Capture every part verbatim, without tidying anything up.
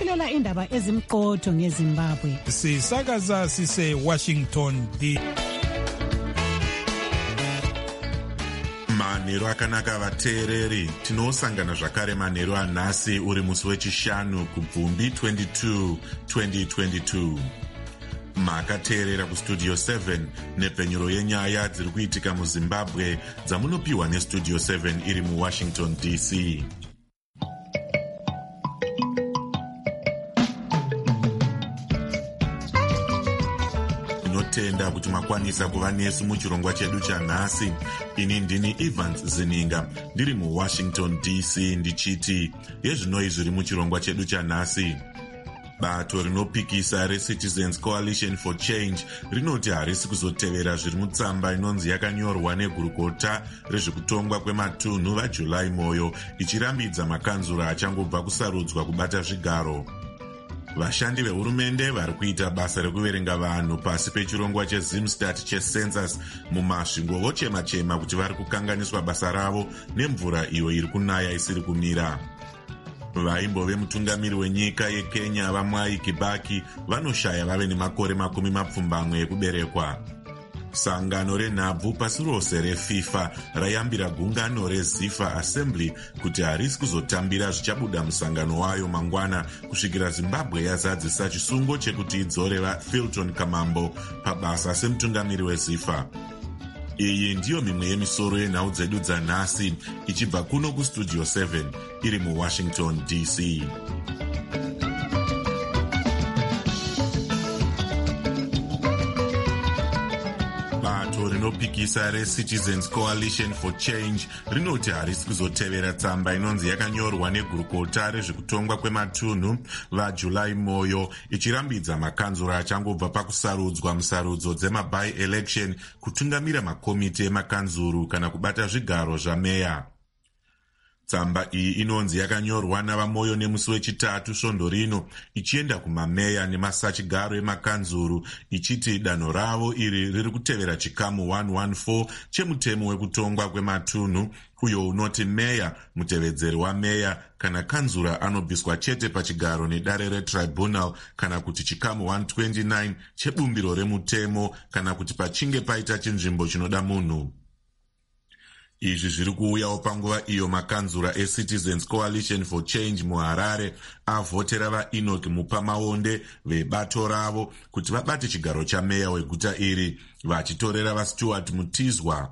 silalela indaba ezimqotho ngeZimbabwe. Sisakaza sise Washington D C. Manheru akanaka vateereri, tinosangana zvakare manheru anhasi uri musi wechishanu kubvumbi twenty-two twenty twenty-two. Makateerera kustudio seven nepfenyuro yenyaya dziri kuitika muZimbabwe dzamunopiwa nestudio seven iri muWashington D C. Tinotenda kuti makwanisa kuva nesu muchirongwa chedu chanhasi. Ini ndini Evans Zininga ndiri muWashington D C ndichiti yezvinoi zviri muchirongwa chedu chanhasi. Bato rinopikisa reCitizens Coalition for Change rinoti harisi kuzotevera zviri mutsamba inonzi yakanyorwa negurukota rezvekutongwa kwematunhu vaJuly Moyo ichirambidza makanzura achangobva kusarudzwa kubata zvigaro. Vashandi vehurumende vari kuita basa rekuverenga vanhu pasi pechirongwa chezimstat checensus mumasvingo vochema-chema kuti vari kukanganiswa basa ravo nemvura iyo iri kunaya isiri kumira. Vaimbove mutungamiri wenyika yeKenya vaMwai Kibaki vanoshaya vave nemakore makumi mapfumbamwe ekuberekwa. Sangano renhabvu pasi rose reFIFA rayambira gungano reZIFA Assembly kuti harisi kuzotambira zvichabuda musangano wayo mangwana kusvikira Zimbabwe yazadzisa chisungo chekuti idzoreva Filton Kamambo pabasa semutungamiri weZIFA. Iyi ndiyo mimwe yemisoro yenhau dzedu dzanhasi ichibva kuno kustudio seven iri muWashington D C. Bato rinopikisa reCitizens Coalition for Change rinoti harisi kuzotevera tsamba inonzi yakanyorwa negurukota rezvekutongwa kwematunhu vaJuly Moyo ichirambidza makanzura achangobva pakusarudzwa musarudzo dzema-by-election kutungamira makomiti emakanzuru kana kubata zvigaro zvameya. Tsamba iyi inonzi yakanyorwa navaMoyo nemusi wechitatu svondo rino ichienda kumameya nemasachigaro emakanzuru ichiti danho ravo iri riri kutevera chikamu one fourteen chemutemo wekutongwa kwematunhu uyo unoti meya, mutevedzeri wameya kana kanzura anobviswa chete pachigaro nedare retribunal kana kuti chikamu one twenty-nine chebumbiro remutemo kana kuti pachinge paita chinzvimbo chinoda munhu. Izvi zviri kuuyawo panguva iyo makanzura eCitizens Coalition for Change muHarare avhotera vaEnoch Mupamaonde vebato ravo kuti vabate chigaro chameya weguta iri vachitorera vaStuart Mutizwa.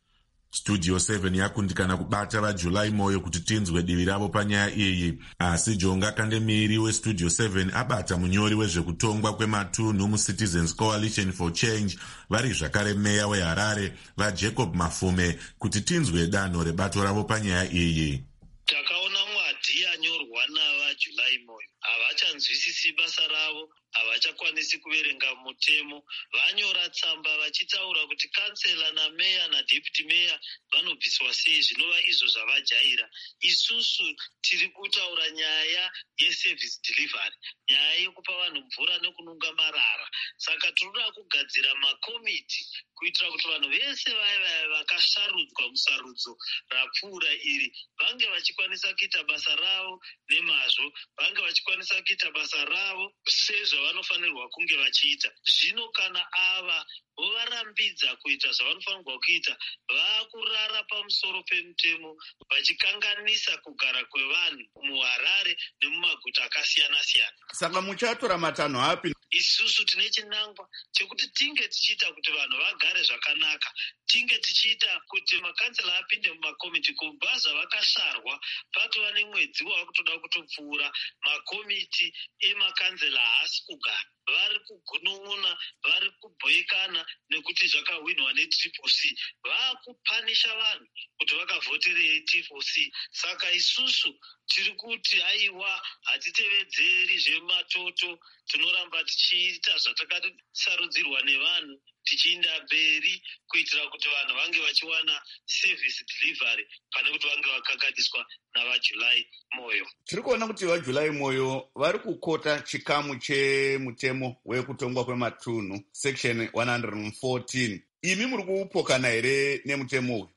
Studio seven yakundikana kubata vaJuly Moyo kuti tinzwe divi ravo panyaya iyi, asi Jonga Kandemiri weStudio seven abata munyori wezvekutongwa kwematunhu muCitizens Coalition for Change vari zvakare meya weHarare vaJacob Mafume kuti tinzwe danho rebato ravo panyaya iyi. Takaona mwadi anyorwa navaJuly Moyo havachanzwisisi basa ravo, havachakwanisi kuverenga mutemo. Vanyora tsamba vachitaura kuti kansela nameya nadeputty meya vanobviswa sei, zvinova izvo zvavajaira. Isusu tiri kutaura nyaya yeservice delivery, nyaya yekupa vanhu mvura nekununga marara. Saka tinoda kugadzira makomiti kuitira kuti vanhu vese vaya vakasarudzwa musarudzo rapfuura iri vange vachikwanisa kuita basa ravo nemazvo, vange vachikwanisa kuita basa ravo sezvavanofanirwa kunge vachiita. Zvino kana ava vovarambidza kuita zvavanofanirwa kuita, vakurara pamusoro pemutemo vachikanganisa kugara kwevanhu muHarare nemumaguta akasiyana-siyana. Saka muchatora matanho api? Isusu tine chinangwa chekuti tinge tichiita kuti vanhu vagare zvakanaka, tinge tichiita kuti makansela apinde mumakomiti kubva zvavakasarwa patova nemwedzi wakutoda kutopfuura. Makomiti emakanzela haasi kugara, vari kugunun'una, vari kubhoikana nekuti zvakahwinwa netriple C. Vaakupanisha vanhu kuti vakavhoterei triple C. Saka isusu tiri kuti aiwa hatitevedzeri zvematoto, tinoramba tichiita zvatakasarudzirwa nevanhu tichienda mberi kuitira kuti vanhu vange vachiwana service delivery pane kuti vange vakagadiswa navaJuly Moyo. Tiri kuona kuti vaJuly Moyo vari kukota chikamu chemutemo wekutongwa kwematunhu section one fourteen. Imi muri kuupokana here nemutemo uyu?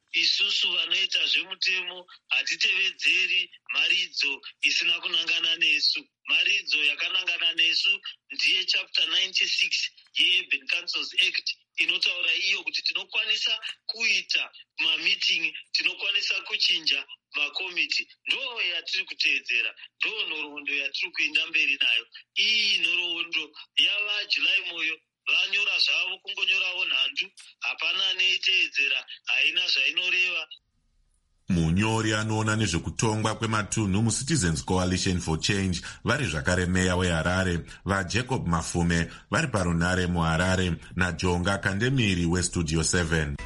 isusu vanoita zvemutemo hatitevedzeri maridzo isina kunangana nesu. Maridzo yakanangana nesu ndiye chapter ninety-six yeUrban Councils Act inotaura iyo kuti tinokwanisa kuita mameeting, tinokwanisa kuchinja makomiti. Ndo yatiri kuteedzera, ndo nhoroondo yatiri kuenda mberi nayo. Iyi nhoroondo yavaJuly Moyo vanyora zvavo kungonyorawo nhandu, hapana neiteedzera, haina zvainoreva. Munyori anoona nezvekutongwa kwematunhu muCitizens Coalition for Change vari zvakare meya weHarare, vaJacob Mafume vari parunare muHarare naJonga Kandemiri weStudio seven.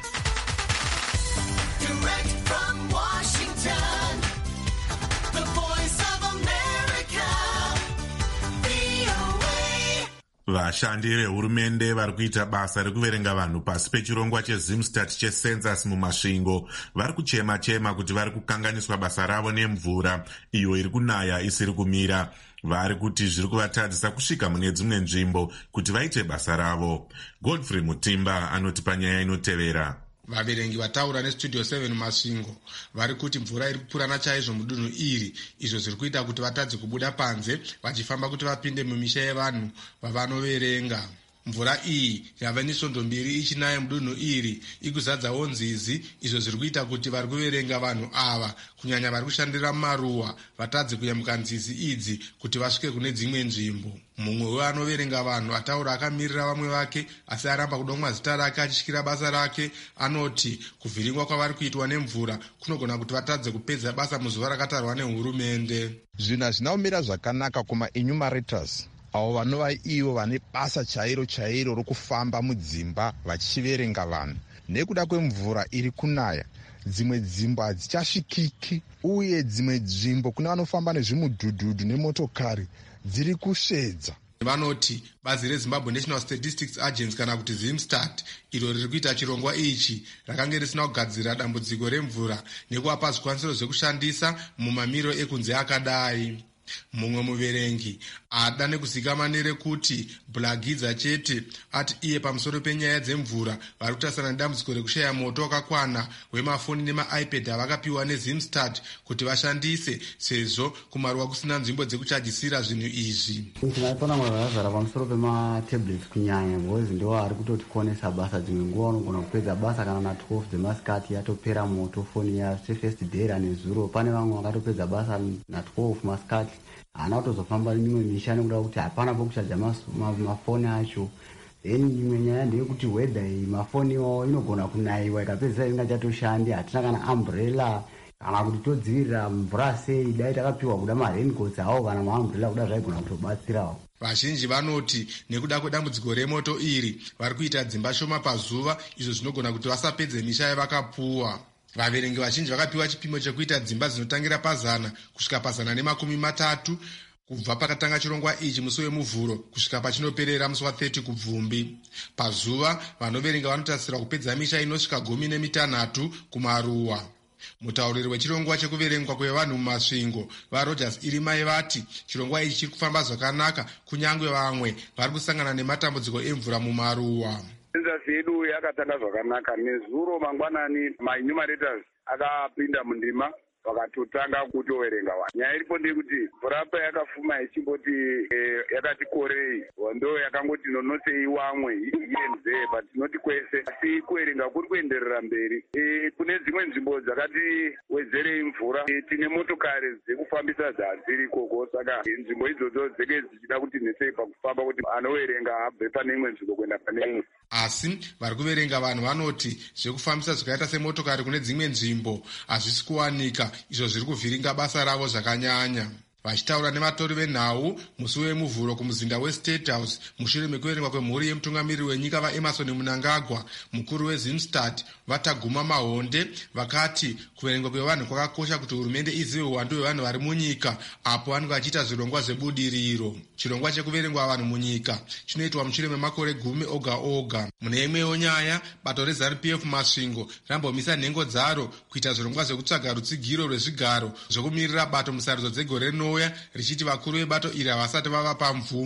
Vashandi vehurumende vari kuita basa rekuverenga vanhu pasi pechirongwa chezimstat checensus mumasvingo vari kuchema-chema kuti vari kukanganiswa basa ravo nemvura iyo iri kunaya isiri kumira. Vari kuti zviri kuvatadzisa kusvika mune dzimwe nzvimbo kuti vaite basa ravo. Godfrey Mutimba anoti panyaya inotevera. Vaverengi vataura neStudio seven masvingo vari kuti mvura iri kupurana chaizvo mudunhu iri, izvo zviri kuita kuti vatadze kubuda panze vachifamba kuti vapinde mumisha yevanhu vavanoverenga. Mvura iyi yava nesvondo mbiri ichinaya mudunhu iri ikuzadzawo nzizi, izvo zviri kuita kuti vari kuverenga vanhu ava kunyanya vari kushandira maruwa vatadze kuyambuka nzizi idzi kuti vasvike kune dzimwe nzvimbo. Mumwe weanoverenga vanhu ataura akamirira vamwe vake asi aramba kudomwa zita rake achisvikira basa rake, anoti kuvhiringwa kwavari kuitwa nemvura kunogona kuti vatadze kupedza basa muzuva rakatarwa nehurumende. Zvinhu hazvina kumira zvakanaka kuma-enumerators avo vanova ivo vane basa chairo chairo rokufamba mudzimba vachiverenga vanhu. Nekuda kwemvura iri kunaya, dzimwe dzimba hadzichasvikiki uye dzimwe nzvimbo kuna vanofamba nezvimudhudhudhu nemotokari dziri kusvedza. Vanoti bazi reZimbabwe National Statistics Agency kana kuti Zimstat iro riri kuita chirongwa ichi rakanga risina kugadzira dambudziko remvura nekuvapa zvikwanisiro zvekushandisa mumamiriro ekunze akadai. Mumwe muverengi ada nekuzikama nerekuti Blagidza chete ati iye pamusoro penyaya dzemvura vari kutasana nedambudziko rekushaya moto wakakwana wemafoni nemaipad avakapiwa neZimstat kuti vashandise sezvo kumaruwa kusina nzvimbo dzekuchajisira zvinhu izvi. Tinapona mwarazara pamusoro pematablets kunyanya ngozi ndo ari kutotikonesa basa. Dzimwe nguva unogona kupedza basa kana na twelve dzemasikati yatopera moto foni ya first day nezuro. Pane vamwe vakatopedza basa na twelve masikati hana kutozofamba imwe misha nekuda kuti hapana pokuchaja mafoni acho. Then imwe nyaya ndeyekuti weather iyi mafoni iwawo inogona kunayiwa ikapedzisa ingachatoshandi, hatina kana umbrella kana kuti todzivirira mvura sei. Dai takapiwa kuda ma-raincoats awo kana ma-umbrella kuda zvaigona kutobatsirawo. Vazhinji vanoti nekuda kwedambudziko remoto iri vari kuita dzimba shoma pazuva, izvo zvinogona kuti vasapedze misha yavakapuwa. Vaverengi vazhinji vakapiwa chipimo chekuita dzimba dzinotangira pazana kusvika pazana nemakumi matatu kubva pakatanga chirongwa ichi musi wemuvhuro kusvika pachinoperera musi wa30 kubvumbi. Pazuva vanoverenga vanotarisira kupedza misha inosvika gumi nemitanhatu kumaruwa. Mutauriri wechirongwa chekuverengwa kwevanhu mumasvingo vaRogers Irimai vati chirongwa ichi chiri kufamba zvakanaka kunyange vamwe vari kusangana nematambudziko emvura mumaruwa. Census yedu yakatanga zvakanaka. Nezuro mangwanani ma-enumerators akapinda mundima vakatotanga kutoverenga vanhu. Nyaya iripo ndeyekuti mvura payakafuma ichimboti e, yakati korei ndo yakangoti nonotei wamwe ienze patinoti kwese, asi kuverenga kuri kuenderera mberi. E, kune dzimwe nzvimbo dzakati wedzerei mvura e, tine motokari dzekufambisa dzadziri ikoko, saka e, nzvimbo idzodzo dzenge dzichida kuti nesei pakufamba kuti anoverenga abve pane imwe nzvimbo kuenda pane imwe. Asi vari kuverenga vanhu vanoti zvekufambisa zvakaita semotokari kune dzimwe nzvimbo hazvisi kuwanika, izvo zviri kuvhiringa basa ravo zvakanyanya. Vachitaura nematori venhau musi wemuvhuro kumuzinda weState House mushure mekuverengwa kwemhuri yemutungamiriri wenyika vaEmerson Mnangagwa, mukuru weZimstat Vataguma Mahonde vakati kuverengwa kwevanhu kwakakosha kuti hurumende izive uwandu hwevanhu vari munyika apo vanenge vachiita zvirongwa zvebudiriro. Chirongwa chekuverengwa vanhu munyika chinoitwa mushure memakore gumi oga oga. Mune imwewo nyaya, bato reZANU-P F masvingo rambomisa nhengo dzaro kuita zvirongwa zvekutsvaga rutsigiro rwezvigaro zvokumirira bato musarudzo dzegore rinouya, richiti vakuru vebato iri havasati vava pamvumo.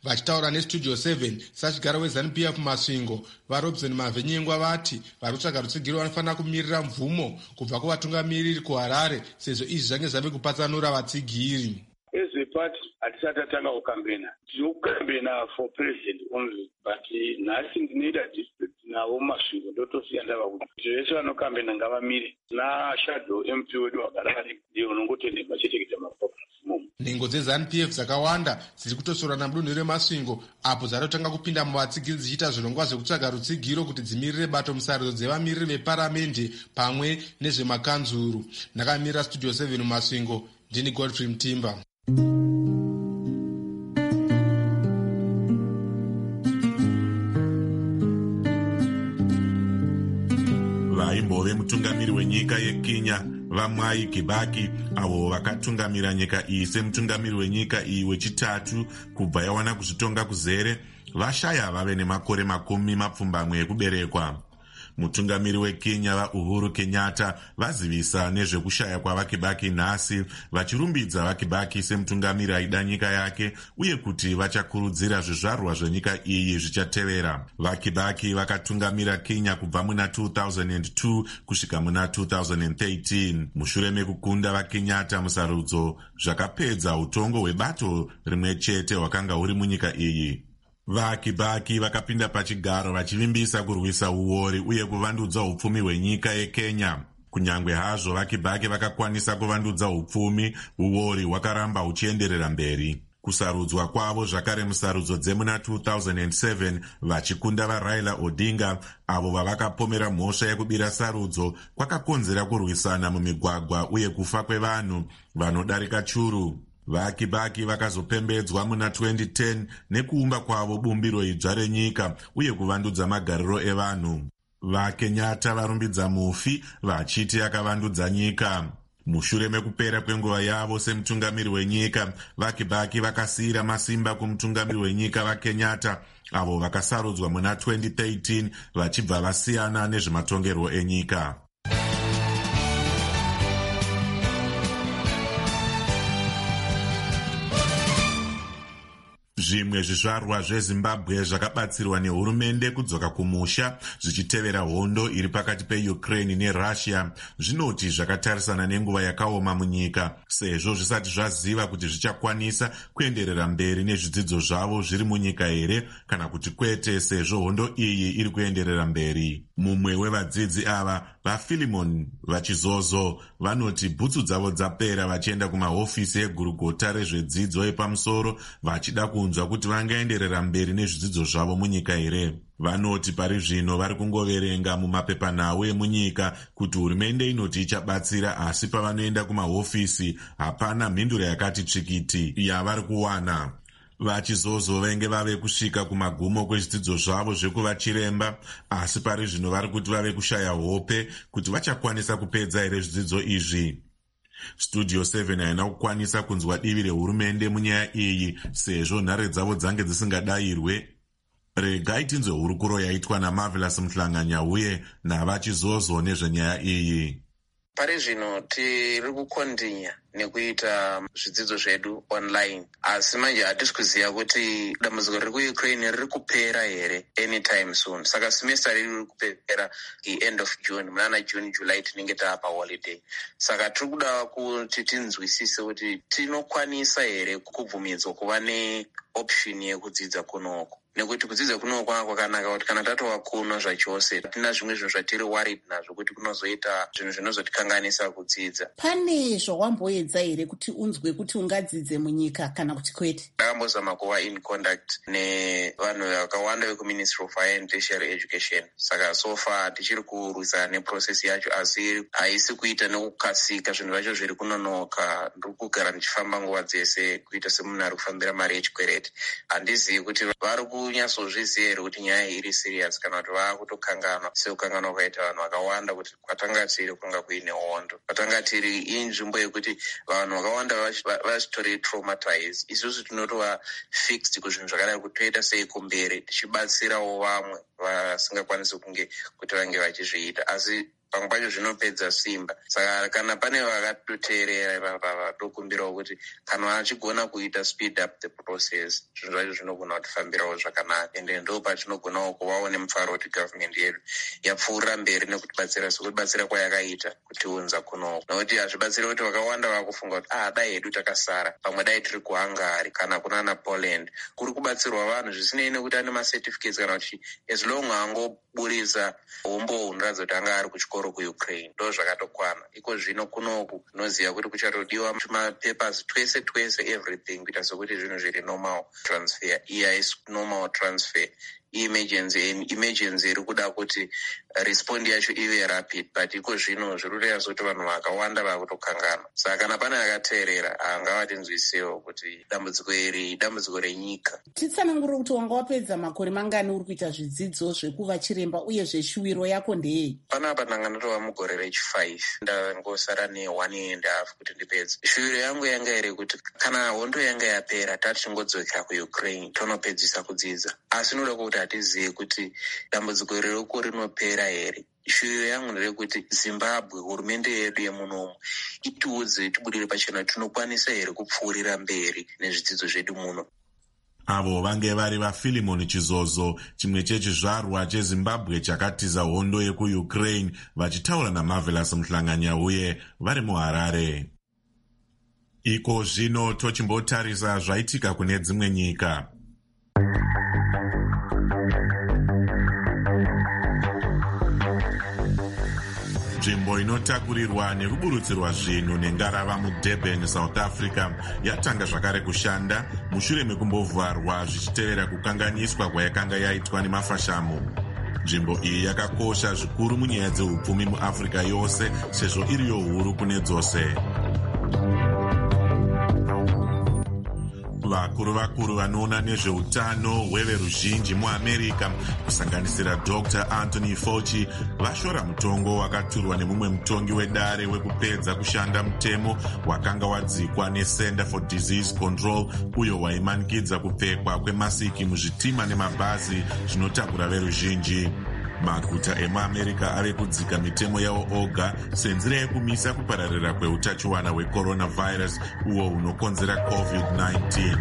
Vachitaura nestudio seven sachigaro weZANU-P F Masvingo vaRobson Mavhenyengwa vati vari kutsvaga rutsigiro vanofanira kumirira mvumo kubva kuvatungamiriri kuHarare sezvo izvi zvange zvave kupatsanura vatsigiri. As a party, hatisati tatanga kukambena. Tiri kukambena for president only, but nhasi ndinoita district navo Masvingo ndotosiya ndava kuti vese vanokambena ngavamire naShadow M P wedu waHarare ndiye unongotendeka cheteketa maprograms imomo. Nhengo dzeZANU-P F dzakawanda dziri kutosora mudunhu reMasvingo apo dzatotanga kupinda muvatsigiri dzichiita zvirongwa zvekutsvaga rutsigiro kuti dzimirire bato musarudzo dzevamiriri veparamende pamwe nezvemakanzuru. Ndakamirira studio seven muMasvingo, ndini Godfrey Mtimba. vaimbove mutungamiri wenyika yeKenya vaMwai Kibaki avo vakatungamira nyika iyi semutungamiri wenyika iyi wechitatu kubva yawana kuzvitonga kuzere vashaya vave nemakore makumi mapfumbamwe ekuberekwa. Mutungamiri weKenya vaUhuru Kenyatta vazivisa nezvekushaya kwavaKibaki nhasi vachirumbidza vaKibaki semutungamiri aida nyika yake uye kuti vachakurudzira zvizvarwa zvenyika iyi zvichatevera. VaKibaki vakatungamira Kenya kubva muna two thousand two kusvika muna two thousand thirteen. Mushure mekukunda vaKenyatta musarudzo zvakapedza utongo hwebato rimwe chete hwakanga huri munyika iyi. VaKibaki vakapinda pachigaro vachivimbisa kurwisa uori uye kuvandudza upfumi hwenyika yeKenya. Kunyangwe hazvo vaKibaki vakakwanisa kuvandudza upfumi, uori hwakaramba huchienderera mberi. Kusarudzwa kwavo zvakare musarudzo dzemuna two thousand seven vachikunda vaRaila Odinga avo vavakapomera mhosva yekubira sarudzo kwakakonzera kurwisana mumigwagwa uye kufa kwevanhu vanodarika churu. VaKibaki vakazopembedzwa muna twenty ten nekuumba kwavo bumbiro idzva renyika uye kuvandudza magariro evanhu. VaKenyatta varumbidza mufi vachiti akavandudza nyika. Mushure mekupera kwenguva yavo semutungamiri wenyika, vaKibaki vakasiyira masimba kumutungamiri wenyika vaKenyatta avo vakasarudzwa muna twenty thirteen vachibva vasiyana nezvematongerwo enyika. Zvimwe zvizvarwa zveZimbabwe zvakabatsirwa nehurumende kudzoka kumusha zvichitevera hondo iri pakati peUkraine neRussia zvinoti zvakatarisana nenguva yakaoma munyika sezvo zvisati zvaziva kuti zvichakwanisa kuenderera mberi nezvidzidzo zvavo zviri munyika here kana kuti kwete sezvo hondo iyi iri kuenderera mberi. Mumwe wevadzidzi ava vaPhilemon Vachizozo vanoti bhutsu dzavo dzapera vachienda kumahofisi egurugota rezvedzidzo yepamusoro vachida kunzwa kuti vangaenderera mberi nezvidzidzo zvavo munyika here. Vanoti pari zvino vari kungoverenga mumapepanhau emunyika kuti hurumende inoti ichabatsira, asi pavanoenda kumahofisi hapana mhinduro yakati tsvikiti yavari kuwana. Vachizozo venge vave kusvika kumagumo kwezvidzidzo zvavo zvekuva chiremba, asi pari zvino vari kuti vave kushaya hope kuti vachakwanisa kupedza here zvidzidzo izvi. Studio seven haina kukwanisa kunzwa divi rehurumende munyaya iyi sezvo nhare dzavo dzange dzisingadayirwe. Regai tinzwe hurukuro yaitwa naMarvelous Mhlanganya uye navaChizozo nezvenyaya iyi. Pari zvino tiri kukondinya nekuita zvidzidzo zvedu online, asi manje hatisi kuziva kuti dambudziko riri kuUkraine riri kupera here anytime soon. Saka semester riri kupera end of June, munana June July tinenge taapa holiday. Saka tiri kuda kuti tinzwisise kuti tinokwanisa here kubvumidzwa kuva neoption yekudzidza kunoko. Nekuti kudzidza kuno kwakanaka kuti kana tatova kuno zvachose tina zvimwe zvinhu zvatiri worried nazvo kuti kunozoita zvinhu zvinozotikanganisa kudzidza. Pane zvawamboedza here kuti unzwe kuti ungadzidze munyika kana kuti kwete? Ndakambozama kuva in contact nevanhu vakawanda vekuMinistry of Higher and Tertiary Education. Saka so far tichiri kurwisana neprocess yacho, asi haisi kuita nekukasika, zvinhu zvacho zviri kunonoka. Ndiri kugara ndichifamba nguva dzese kuita semunhu ari kufambira mari yechikwereti. Handizivi kuti vari kunyatsozviziva here kuti nyaya iri serious kana kuti vaakutokanganwa sekukangana kwaita vanhu vakawanda kuti kwatanga tiri kunga kuine hondo. Kwatanga tiri inzvimbo yekuti vanhu vakawanda vachitori traumatized. Isusu tinotova fixed kuzvinhu zvakadai kuti toita sei kumberi tichibatsirawo vamwe vasingakwanisi kunge kuti vange vachizviita. Asi pamwe pacho zvinopedza simba. Saka kana pane vakatoteerera vatokumbirawo kuti kana vachigona kuita speed up the process, zvinhu zvacho zvinogona kutifambirawo zvakanaka, ende ndo patinogonawo kuvawo nemufaro kuti gavhmendi yedu yapfuurira mberi nekutibatsira sekutibatsira kwayakaita kutiunza kunoku, nokuti hazvibatsiri kuti vakawanda vakufunga kuti ah dai hedu takasara, pamwe dai tiri kuHungary kana kunana Poland, kuri kubatsirwa vanhu zvisinei nekuti ane macertificates kana kuti as long angoburisa umbo unoratidza kuti anga ari kuchikoro kuUkraine, ndo zvakatokwana. Iko zvino kunoku tinoziva kuti kuchatodiwa mapapers twese twese everything kuita sekuti zvinhu zviri normal transfer. Iya is normal transfer. Emergency emergency iri kuda kuti response yacho ive rapid, but iko zvino zviri kureva kuti vanhu vakawanda vakutokangana. Saka kana pane akateerera angavatinzwisewo kuti dambudziko iri dambudziko renyika. Titsanangurire kuti wanga wapedza makore mangani uri kuita zvidzidzo zvekuva chiremba uye zveshuwiro yako ndeyei? Panapa ndanga ndatova mugore rechifive, ndangosara ne-one and a half kuti ndipedze. Shuwiro yangu yanga iri kuti kana hondo yanga yapera tatichingodzokera kuUkraine tonopedzisa kudzidza, asi noda kuti hatizive kuti dambudziko ririko rinopera here. Shuwiro yangu nderekuti Zimbabwe, hurumende yedu yemunomu, itiudze tibudire pachena tinokwanisa here kupfuurira mberi nezvidzidzo zvedu muno. Avo vange vari vaFilimon Chizozo, chimwe chechizvarwa cheZimbabwe chakatiza hondo yekuUkraine, vachitaura naMarvelous Muhlanganyauye vari muHarare. Iko zvino tochimbotarisa zvaitika kune dzimwe nyika. Nzvimbo inotakurirwa nekuburutsirwa zvinhu nengarava muDurban, South Africa yatanga zvakare kushanda mushure mekumbovharwa zvichitevera kukanganiswa kwayakanga yaitwa nemafashamu. Nzvimbo iyi yakakosha zvikuru munyaya dzeupfumi muAfrica yose sezvo iriyo huru kune dzose. Vakuru vakuru vanoona nezveutano hweveruzhinji muAmerica kusanganisira Doctor Anthony Fauci vashora mutongo wakaturwa nemumwe mutongi wedare wekupedza kushanda mutemo wakanga wadzikwa neCenter for Disease Control, uyo waimanikidza kupfekwa kwemasiki muzvitima nemabhazi zvinotakura veruzhinji. Maguta emuAmerica ave kudzika mitemo yavo oga senzira yekumisa kupararira kweutachiwana hwecoronavirus uwo unokonzera covid nineteen.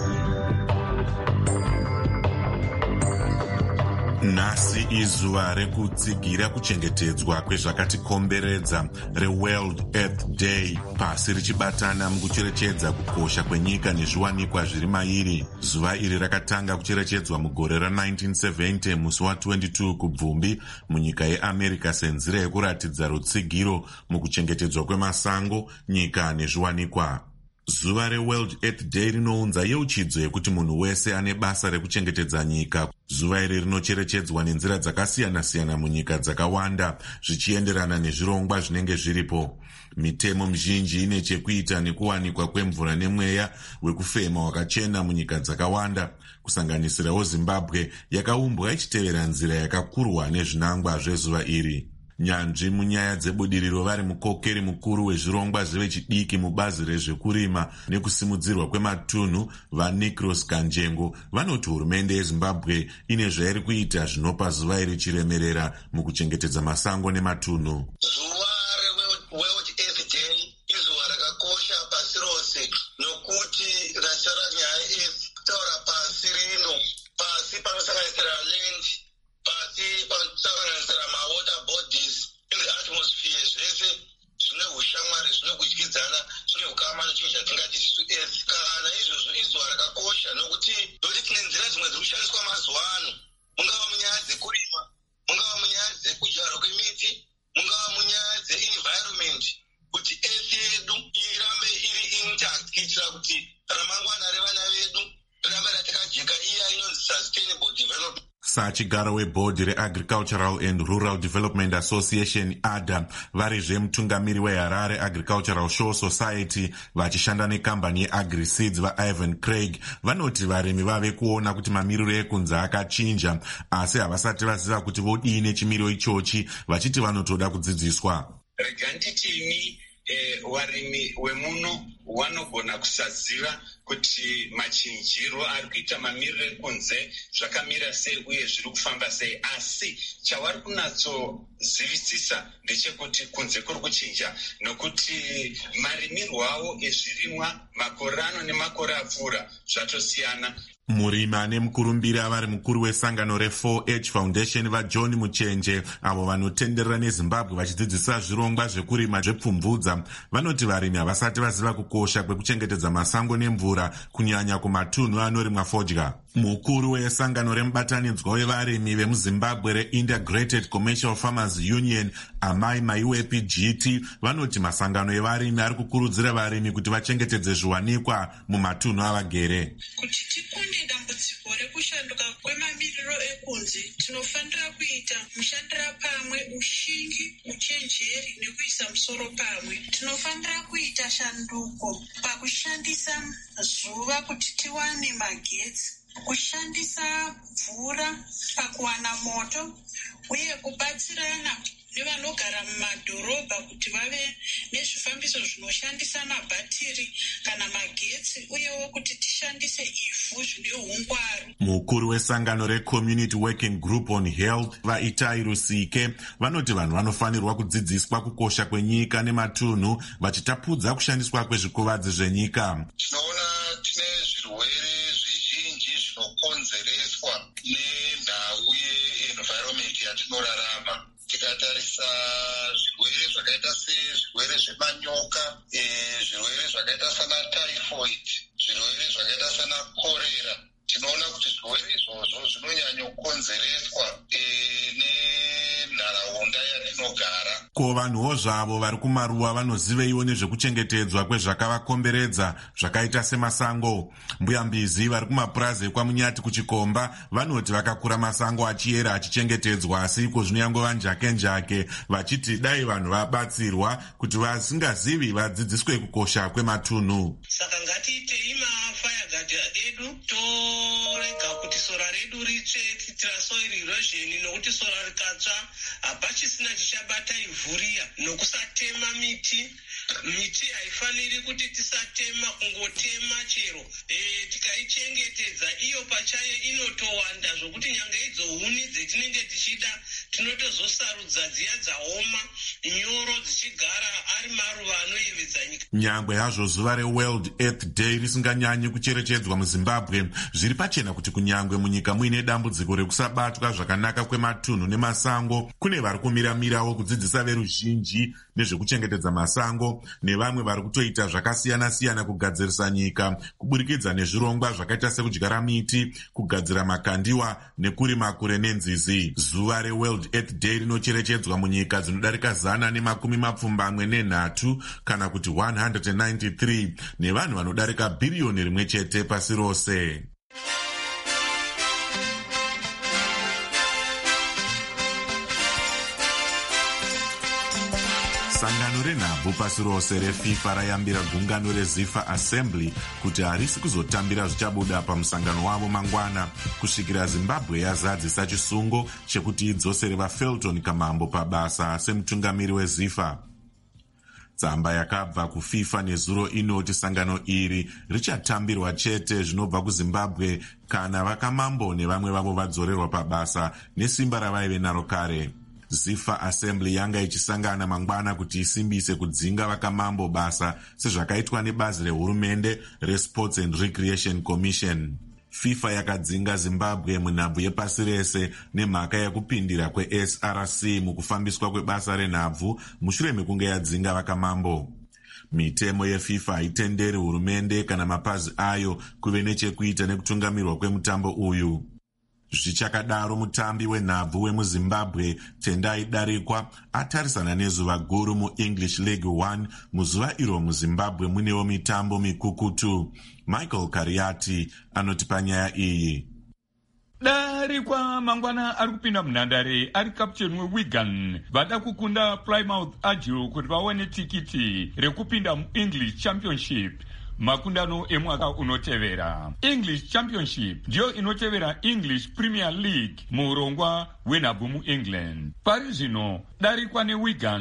Nhasi izuva rekutsigira kuchengetedzwa kwezvakatikomberedza reWorld Earth Day, pasi richibatana mukucherechedza kukosha kwenyika nezviwanikwa zviri mairi. Zuva iri rakatanga kucherechedzwa mugore ra-nineteen seventy musi wa-twenty-two kubvumbi munyika yeAmerica senzira yekuratidza rutsigiro mukuchengetedzwa kwemasango, nyika nezviwanikwa. Zuva reWorld Earth Day rinounza yeuchidzo yekuti munhu wese ane basa rekuchengetedza nyika. Zuva iri rinocherechedzwa nenzira dzakasiyana-siyana munyika dzakawanda zvichienderana nezvirongwa zvinenge zviripo. Mitemo mizhinji ine chekuita nekuwanikwa kwemvura nemweya wekufema wakachena munyika dzakawanda, kusanganisirawo Zimbabwe yakaumbwa ichitevera nzira yakakurwa nezvinangwa zvezuva iri. Nyanzvi munyaya dzebudiriro vari mukokeri mukuru wezvirongwa zvevechidiki mubazi rezvekurima nekusimudzirwa kwematunhu vaNicros Kanjengo vanoti hurumende yeZimbabwe ine zvairi kuita zvinopa zuva iri chiremerera mukuchengetedza masango nematunhu. Zuva reWorld Earth Day izuva rakakosha pasi rose nokuti rachara nyaya yekutaura pasi rino, pasi panosanganisira land, pasi panosanganisira mawater bodies in the atmosphere, zvese zvine ushamwari, zvine kudyidzana, zvine ukama nechinhu chatingati tisu earth. Kana izvozvo izuva rakakosha nokuti ndokuti tine nzira dzimwe dziri kushandiswa mazuva ano, mungava munyaya dzekurima, mungava munyaya dzekudyarwa kwemiti, mungava munyaya dze-environment, kuti earth yedu irambe iri intact kuitira kuti ramangwana revana vedu rirambe ratakajeka, iya inonzi sustainable development. Sachigaro webhodhi reAgricultural and Rural Development Association A D A varizve mutungamiri weHarare Agricultural Show Society vachishanda nekambani yeAgriSeeds vaIvan Craig vanoti varimi vave kuona kuti mamiriro ekunze akachinja, asi havasati vaziva kuti vodii nechimiro ichochi, vachiti vanotoda kudzidziswa. Rega nditini eh, varimi wemuno vanogona kusaziva kuti machinjiro ari kuita mamiriro ekunze zvakamira sei uye zviri kufamba sei, asi chavari kunatsozivisisa ndechekuti kunze kuri kuchinja, nokuti marimirwo avo ezvirimwa makore ano nemakore apfuura zvatosiyana. Murimi ane mukurumbira vari mukuru wesangano re four H Foundation vaJohn Muchenje, avo vanotenderera neZimbabwe vachidzidzisa zvirongwa zvekurima zvepfumvudza, vanoti varimi havasati vaziva kukosha kwekuchengetedza masango nemvura, kunyanya kumatunhu anorimwa fodya. Mukuru wesangano remubatanidzwa wevarimi vemuZimbabwe reIntegrated Commercial Farmers Union, Amai Maiwepi G T, vanoti masangano evarimi ari kukurudzira varimi kuti vachengetedze zviwanikwa mumatunhu avagere. Kuti tikunde dambudziko rekushanduka kwemamiriro ekunze, tinofanira kuita mushandira pamwe, ushingi, uchenjeri nekuisa musoro pamwe. Tinofanira kuita shanduko pakushandisa zuva kuti tiwane magetsi, kushandisa mvura pakuwana moto, uye kubatsirana nevanogara mumadhorobha kuti vave nezvifambiso zvinoshandisa mabhatiri kana magetsi, uyewo kuti tishandise ivhu zvine hungwaru. Mukuru wesangano reCommunity Working Group on Health vaItai Rusike vanoti vanhu vanofanirwa kudzidziswa kukosha kwenyika nematunhu vachitapudza kushandiswa kwezvikuvadzi zvenyika. Tinoona tine zvirwere zvizhinji zvinokonzereswa nendau ye-environment yatinorarama. Tikatarisa zvirwere zvakaita sezvirwere zvemanyoka, zvirwere zvakaita sana typhoid, zvirwere zvakaita sana korera, tinoona kuti zvirwere izvozvo zvinonyanya kukonzereswa nenharaunda yatinogara. Ko vanhuwo zvavo vari kumaruwa vanoziveiwo nezvekuchengetedzwa kwezvakavakomberedza zvakaita semasango. Mbuyambizi vari kumapurazi ekwaMunyati kuchikomba vanoti vakakura masango achiyera achichengetedzwa, asi iko zvinoyangova njake njake, vachiti dai vanhu vabatsirwa kuti vasingazivi vadzidziswe kukosha kwematunhu. Saka ngatiitei mafayagadi edu, torega kuti sora redu ritsve, kuitira soil erosion, nokuti sora rikatsva hapachisina chichabata ivhu riya. Nokusatema miti, miti haifaniri kuti tisatema, kungotema chero. E, tikaichengetedza iyo pachayo inotowanda zvokuti nyanga idzo huni dzetinenge tichida tinotozosarudza dziya dzaoma nyoro dzichigara ari maruva anoyevedza nyika. Nyangwe hazvo zuva reWorld Earth Day risinganyanyi kucherechedzwa muZimbabwe, zviri pachena kuti kunyangwe munyika muine dambudziko rekusabatwa zvakanaka kwematunhu nemasango, kune vari kumiramirawo kudzidzisa veruzhinji nezvekuchengetedza masango, nevamwe vari kutoita zvakasiyana-siyana kugadzirisa nyika kuburikidza nezvirongwa zvakaita sekudyara miti, kugadzira makandiwa nekurima kure nenzizi. Zuva reWorld Earth Day rinocherechedzwa munyika dzinodarika zana nemakumi mapfumbamwe nenhatu kana kuti one hundred ninety-three nevanhu vanodarika bhiriyoni rimwe chete pasi rose. Sangano renhabvu pasi rose reFIFA rayambira gungano reZIFA Assembly kuti harisi kuzotambira zvichabuda pamusangano wavo mangwana kusvikira Zimbabwe yazadzisa chisungo chekuti idzosere vaFelton Kamambo pabasa semutungamiri weZIFA. Tsamba yakabva kuFIFA nezuro inoti sangano iri richatambirwa chete zvinobva kuZimbabwe kana vaKamambo nevamwe vavo vadzorerwa pabasa nesimba ravaive naro kare. ZIFA Assembly yanga ichisangana mangwana kuti isimbise kudzinga vaKamambo basa sezvakaitwa nebazi rehurumende reSports and Recreation Commission. FIFA yakadzinga Zimbabwe munhabvu yepasi rese nemhaka yekupindira kweS R C mukufambiswa kwebasa renhabvu mushure mekunge yadzinga vaKamambo. Mitemo yeFIFA haitenderi hurumende kana mapazi ayo kuve nechekuita nekutungamirwa kwemutambo uyu. Zvichakadaro mutambi wenhabvu wemuZimbabwe Tendai Darikwa atarisana nezuva guru muEnglish League one muzuva iro muZimbabwe munewo mitambo mikukutu. Michael Kariati anoti panyaya iyi. Darikwa mangwana ari kupinda munhandare ari kapteni weWigan vada kukunda Plymouth Argyle kuti vaone tikiti rekupinda muEnglish Championship makundano emwaka unotevera. English Championship ndiyo inotevera English Premier League muurongwa hwenhabvu muEngland. Pari zvino Darikwa neWigan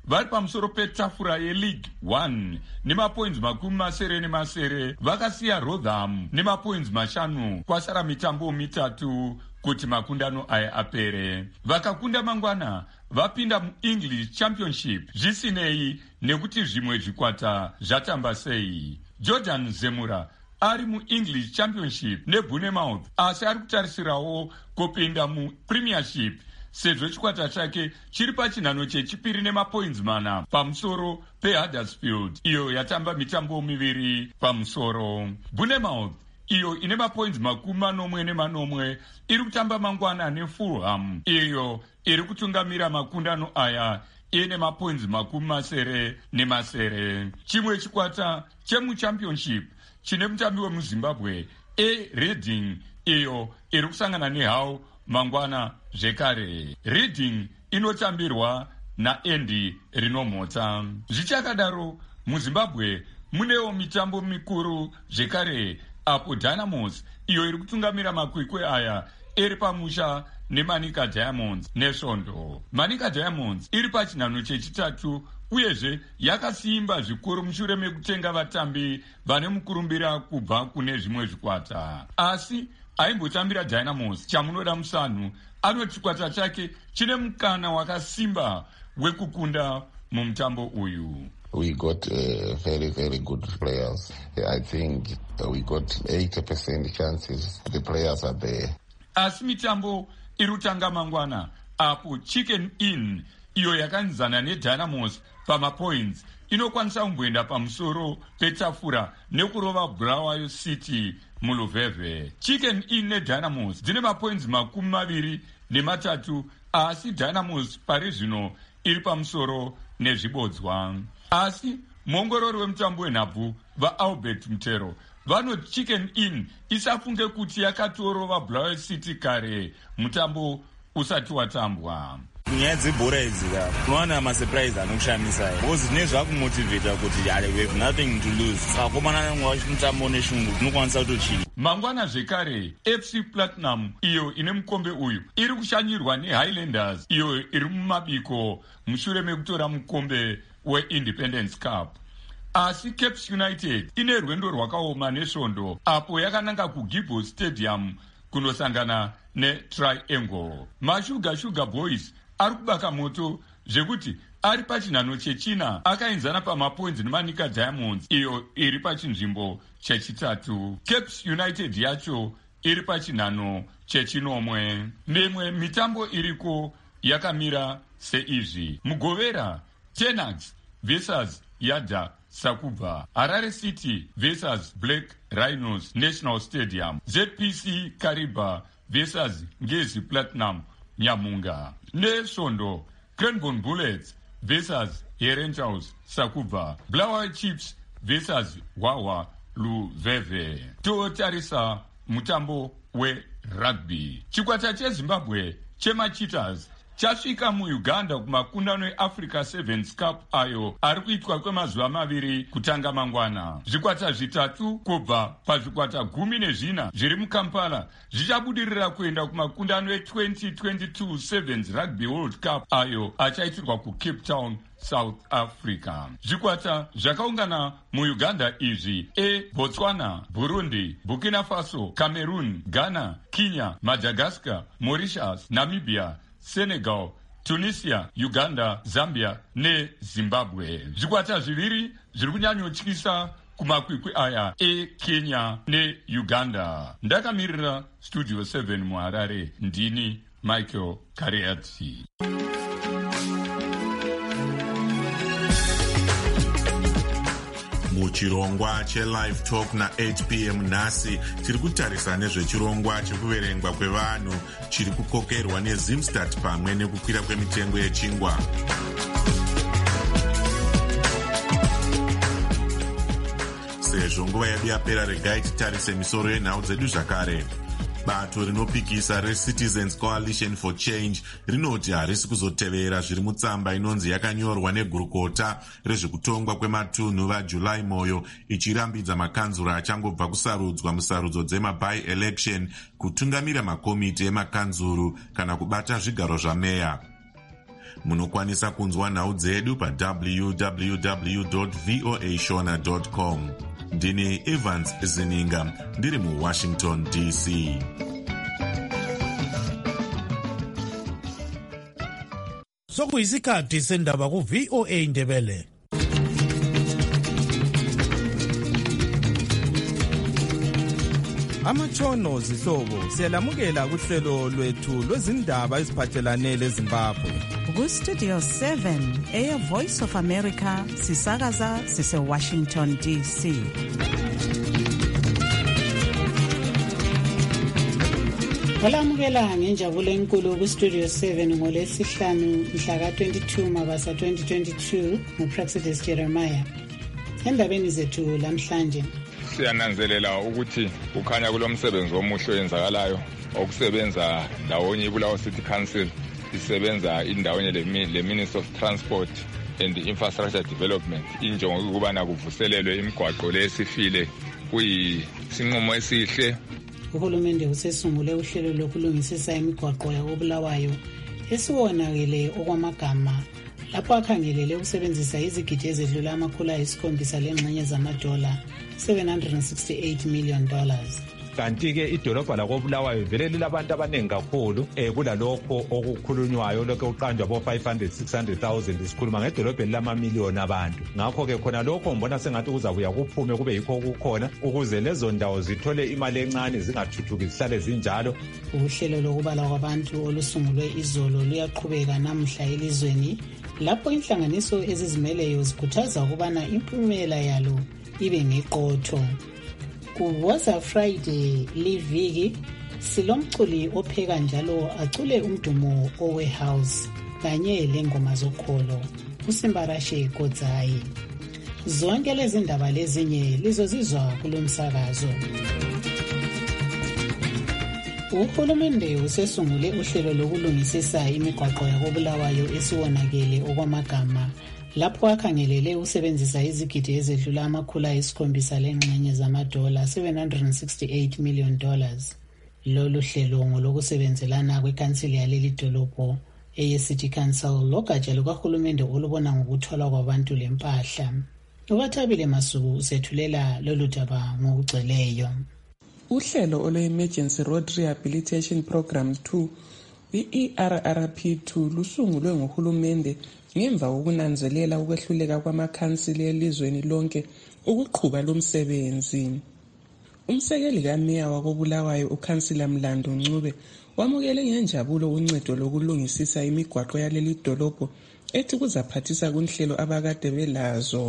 vari pamusoro petafura yeleague one nemapoints makumi masere nemasere, vakasiya Rotherham nemapoints mashanu kwasara mitambo mitatu kuti makundano aya apere. Vakakunda Mangwana vapinda muEnglish Championship zvisinei nekuti zvimwe zvikwata zvatamba sei. Jordan Zemura ari muEnglish Championship neBournemouth asi ari kutarisirawo kupinda muPremiership sezvo chikwata chake chiri pachinhano chechipiri nemapoints mana pamusoro peHuddersfield iyo yatamba mitambo miviri pamusoro. Bournemouth iyo ine mapoints makumi manomwe nemanomwe iri kutamba Mangwana neFulham iyo iri kutungamira makundano aya ine mapoints makumi masere nemasere. Chimwe chikwata chemuChampionship chine mutambi wemuZimbabwe eReading iyo iri kusangana neHull Mangwana zvekare. Reading inotambirwa naAndy Rinomhota. Zvichakadaro muZimbabwe munewo mitambo mikuru zvekare apo Dynamos iyo iri kutungamira makwikwi aya iri pamusha neManica Diamonds nesvondo. Manica Diamonds iri pachinhano chechitatu uyezve yakasimba zvikuru mushure mekutenga vatambi vane mukurumbira kubva kune zvimwe zvikwata. Asi aimbotambira Dynamos chamunoda musanhu anoti chikwata chake chine mukana wakasimba wekukunda mumutambo uyu. We got uh, very, very good players. I think we got eighty percent chances. The players are there. Asi mitambo irutanga Mangwana apo Chicken Inn iyo yakanzana neDynamos pamapoints inokwanisa kumboenda pamusoro petafura nekurova Bulawayo City muluvhevhe. Chicken Inn neDynamos dzine mapoints makumi maviri nematatu asi Dynamos pari zvino iri pamusoro nezvibodzwa. Asi muongorori wemutambo wenhabvu vaAlbert Mutero vanoti Chicken Inn isafunge kuti yakatorova Bulawayo City kare mutambo usati watambwa. Nyaya dzebhora idzi ka unowana masurprise anokushamisa because zvine zvakumotivheta kuti we have nothing to lose. Saka komana mutambo neshungu tinokwanisa kutochii. Mangwana zvekare F C Platinum iyo ine mukombe uyu iri kushanyirwa neHighlanders iyo iri mumabiko mushure mekutora mukombe weIndependence Cup. Asi Cape United ine rwendo rwakaoma nesvondo apo yakananga kuGibbon Stadium kunosangana neTriangle. Mashuga Sugar Boys ari kubaka moto zvekuti ari pachinhano chechina akaenzana pamapoints neManica Diamonds iyo iri pachinzvimbo chechitatu. Cape United yacho iri pachinhano chechinomwe. Memwe mitambo iriko yakamira seizvi: Mugovera Tenax versus Yada Sakubva, Harare City versus Black Rhinos National Stadium, Z P C Kariba versus Ngezi Platinum Nyamunga, Neshondo Cranbourne Bullets versus Herentals Sakubva, Bulawayo Chiefs versus Wawa Luveve. Totarisa mutambo werugby. Chikwata cheZimbabwe chema Cheetahs chasvika muUganda kumakundano eAfrica Sevens Cup ayo ari kuitwa kwemazuva maviri kutanga Mangwana. Zvikwata zvitatu kubva pazvikwata gumi nezvina zviri muKampala zvichabudirira kuenda kumakundano e-twenty twenty-two Sevens Rugby World Cup ayo achaitirwa kuCape Town, South Africa. Zvikwata zvakaungana muUganda izvi eBotswana, Burundi, Burkina Faso, Cameroon, Ghana, Kenya, Madagascar, Mauritius, Namibia, Senegal, Tunisia, Uganda, Zambia neZimbabwe. Zvikwata zviviri zviri kunyanyotyisa kumakwikwi aya eKenya neUganda. Ndakamirira Studio seven muHarare, ndini Michael Kariati. Muchirongwa cheLive Talk na-eight p m nhasi tiri kutarisa nezvechirongwa chekuverengwa kwevanhu chiri kukokerwa neZimstat pamwe nekukwira kwemitengo yechingwa. Sezvo nguva yedu yapera, regai titarise misoro yenhau dzedu zvakare. Bato rinopikisa reCitizens Coalition for Change rinoti harisi kuzotevera zviri mutsamba inonzi yakanyorwa negurukota rezvekutongwa kwematunhu vaJuly Moyo ichirambidza makanzura achangobva kusarudzwa musarudzo dzema-by-election kutungamira makomiti emakanzuru kana kubata zvigaro zvameya. Munokwanisa kunzwa nhau dzedu pa w w w dot voa shona dot com. Ndini Evans Zininga, ndiri mu Washington D C. Sokuyisikhathi sendaba ku V O A Ndebele. Amatshono zihlobo siyalamukela kuhlelo lwethu lwezindaba eziphathelane leZimbabwe. Ku Studio seven eya Voice of America sisakaza sise Washington D C. Olamukela ngenjabulo enkulu ku Studio seven ngolesihlanu mhla ka twenty-two Mabasa twenty twenty-two nguPraxidis Jeremiah. Endabeni zethu lamhlanje siyananzelela ukuthi kukhanya kulomsebenzi omuhle oyenzakalayo okusebenza ndawonye iBulawayo City Council isebenza indawonye le Ministry of Transport and Infrastructure Development injongo ukubana kuvuselelwe imigwaqo lesifile kuyisinqumo esihle. Uhulumende usesungule uhlelo lokulungisisa imigwaqo yakoBulawayo esiwonakele okwamagama lapho akhangelele ukusebenzisa izigidi ezedlula amakhulu ayisikhombisa lengxenye zamadola seven hundred sixty-eight million dollars. Kanti ke idolobha lakoBulawayo vele lilabantu abaningi kakhulu eh kulalokho okukhulunywayo lokho uqanjwa bo five hundred six hundred thousand isikhuluma ngedolobha lamamiliyoni abantu. Ngakho ke khona lokho ngibona sengathi kuzabuya kuphume kube yikho kukhona ukuze lezo ndawo zithole imali encane zingathuthuki zihlale zinjalo. Uhlelo lokubala kwabantu olusungulwe izolo luyaqhubeka namhla elizweni lapho inhlanganiso ezizimeleyo zikhuthaza ukubana impumela yalo ibe ngeqotho. Kuwoza Friday liviki silomculi opheka njalo acule umdumo owehouse kanye lengoma zokholo uSimbarashe Kodzayi. Zonke lezi ndaba lezinye lizozizwa kulomsakazo. Uhulumende usesungule uhlelo lokulungisisa imigwaqo yakoBulawayo esiwonakele okwamagama lapho akhangelele usebenzisa izigidi ezedlula amakhulu ayisikhombisa lengxenye zamadola seven hundred sixty-eight million dollars. Lolu hlelo ngolokusebenzelana kwekansili yaleli dolobho eye-City Council logatsha lukahulumende olubona ngokuthwala kwabantu lempahla. Ubathabile Masuku usethulela lolu daba ngokugcweleyo. Uhlelo olwe-Emergency Road Rehabilitation Program two, i-E R R P two, lusungulwe nguhulumende ngemva kokunanzelela ukwehluleka kwamakhansili elizweni lonke ukuqhuba lomsebenzi. Umsekeli kameya wakoBulawayo uKhansila Mlando Ncube wamukele ngenjabulo uncedo lokulungisisa imigwaqo yaleli dolobho ethi kuzaphathisa kunhlelo abakade belazo.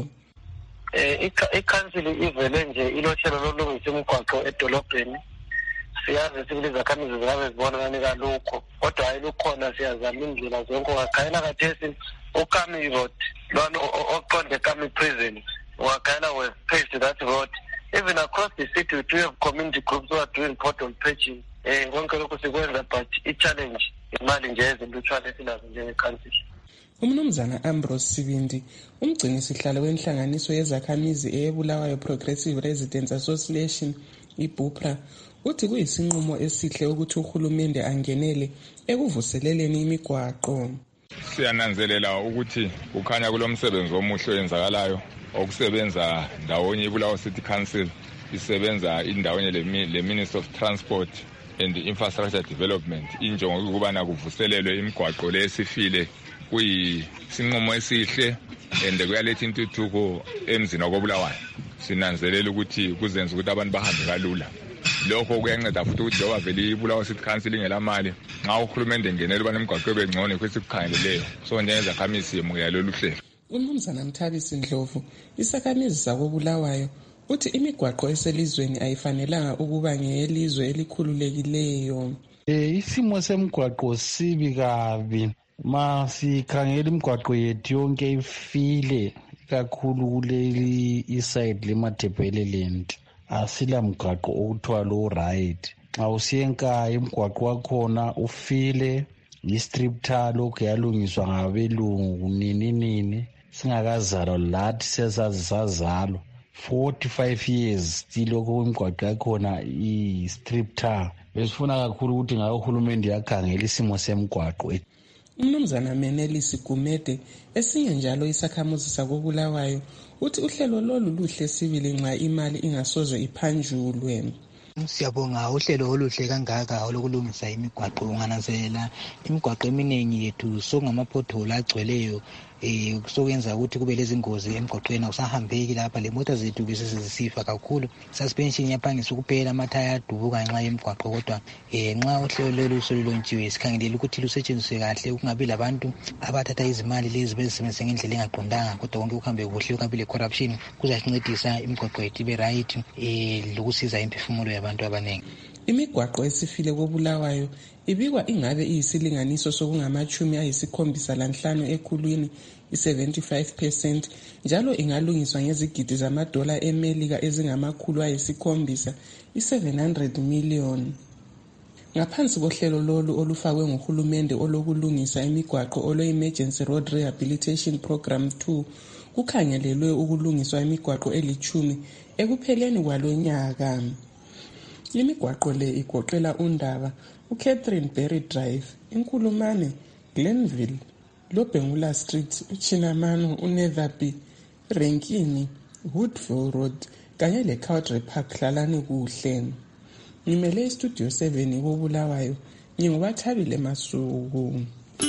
Eh ikhansili ivele nje ilohlelo lolungisa imigwaqo edolobheni. Siyazi ukuthi izakhamizi ziyabe zibona kanika lokho kodwa ayilukhona siyazama indlela zonke wakhayela kathesi uKami Road lona oqonde Kami Prison wakhayela we paved that road. Even across the city we do have community groups who are doing pothole patching. Eh konke lokho sikwenza but i-challenge imali nje ezintuthwane sinazo njengekhansili. Umnumzana Ambrose Sibindi umgcini sihlalo wenhlanganiso yezakhamizi eyeBulawayo Progressive Residents Association iBupra uthi kuyisinqumo esihle ukuthi uhulumende angenele ekuvuseleleni imigwaqo. Siyananzelela ukuthi kukhanya kulomsebenzi omuhle oyenzakalayo okusebenza ndawonye iBulawayo City Council isebenza indawonye le Ministry of Transport and Infrastructure Development injongo ukubana kuvuselelwe imigwaqo lesifile kuyisinqumo esihle ende kuyaletha intuthuko emzini wakoBulawayo. Sinanzelela ukuthi kuzenza ukuthi abantu bahambe kalula. Lokho kuyanceda futhi ukuthi njengoba vele iBulawayo City Council ingelamali nxa uhulumende engenele ubana imigwaqo ebe ngcono kwesikukhangeleleyo so njengezakhamizi yemukela lolu hlelo. Umnumzana Mthabisi Ndlovu isakhamizi zakoBulawayo uthi imigwaqo eselizweni ayifanelanga ukuba ngeyelizwe elikhululekileyo. Eh isimo semigwaqo sibi kabi masikhangela imigwaqo yethu yonke ifile kakhulu kuleli iside leMathebeleland. Asila mgwaqo okuthiwa low ride. Xa usiyenka imigwaqo wakhona ufile i-strip tar lokhu yalungiswa ngabelungu nini nini singakazalwa lathi sesazi sazalwa forty-five years still lokhu imigwaqo yakhona i-strip tar. Besifuna kakhulu ukuthi ngabe uhulumende yakhangela isimo semigwaqo. Umnumzana Menelis Gumede esinye njalo isakhamuzi sakobulawayo uthi uhlelo lolu luhle sibili nxa imali ingasoze iphanjulwe. Siyabonga uhlelo oluhle kangaka olokulungisa imigwaqo. Ungananzelela imigwaqo eminingi yethu sokungamapothole agcweleyo eh sokwenza ukuthi kube lezingozi emgwaqweni awusahambeki lapha lemota zethu besizisifa kakhulu. Suspension yaphangisa ukuphela amathaya adubuka ngenxa yemigwaqo kodwa eh nxa uhlelo lolu solulontshiwe sikhangelela ukuthi lusetshenziswe kahle ukungabi labantu abathatha izimali lezi bezisebenzisa ngendlela engaqondanga kodwa konke kuhambe kuhle ukungabi le corruption kuzasincedisa imigwaqo yethu ibe right eh lokusiza imphefumulo yabantu abaningi. Imigwaqo esifile kobulawayo ibikwa ingabe iyisilinganiso sokungamachumi ayisikhombisa lanhlanu ekhulwini i-seventy-five percent njalo ingalungiswa ngezigidi zamadola emelika ezingamakhulu ayisikhombisa i-seven hundred million. Ngaphansi kohlelo lolu olufakwe nguhulumende olokulungisa imigwaqo olo-Emergency Road Rehabilitation Program two kukhangelelwe ukulungiswa imigwaqo elichumi ekupheleni kwalonyaka. Imigwaqo le igoqela uNdaba, uCatherine Berry Drive, Inkulumane, Glenville, Lobengula Street, Chinamano, uNetherby, Renkini, Woodville Road kanye leCowdray Park hlalani kuhle. Ngimele iStudio seven kobulawayo, ngingubathabile Masuku.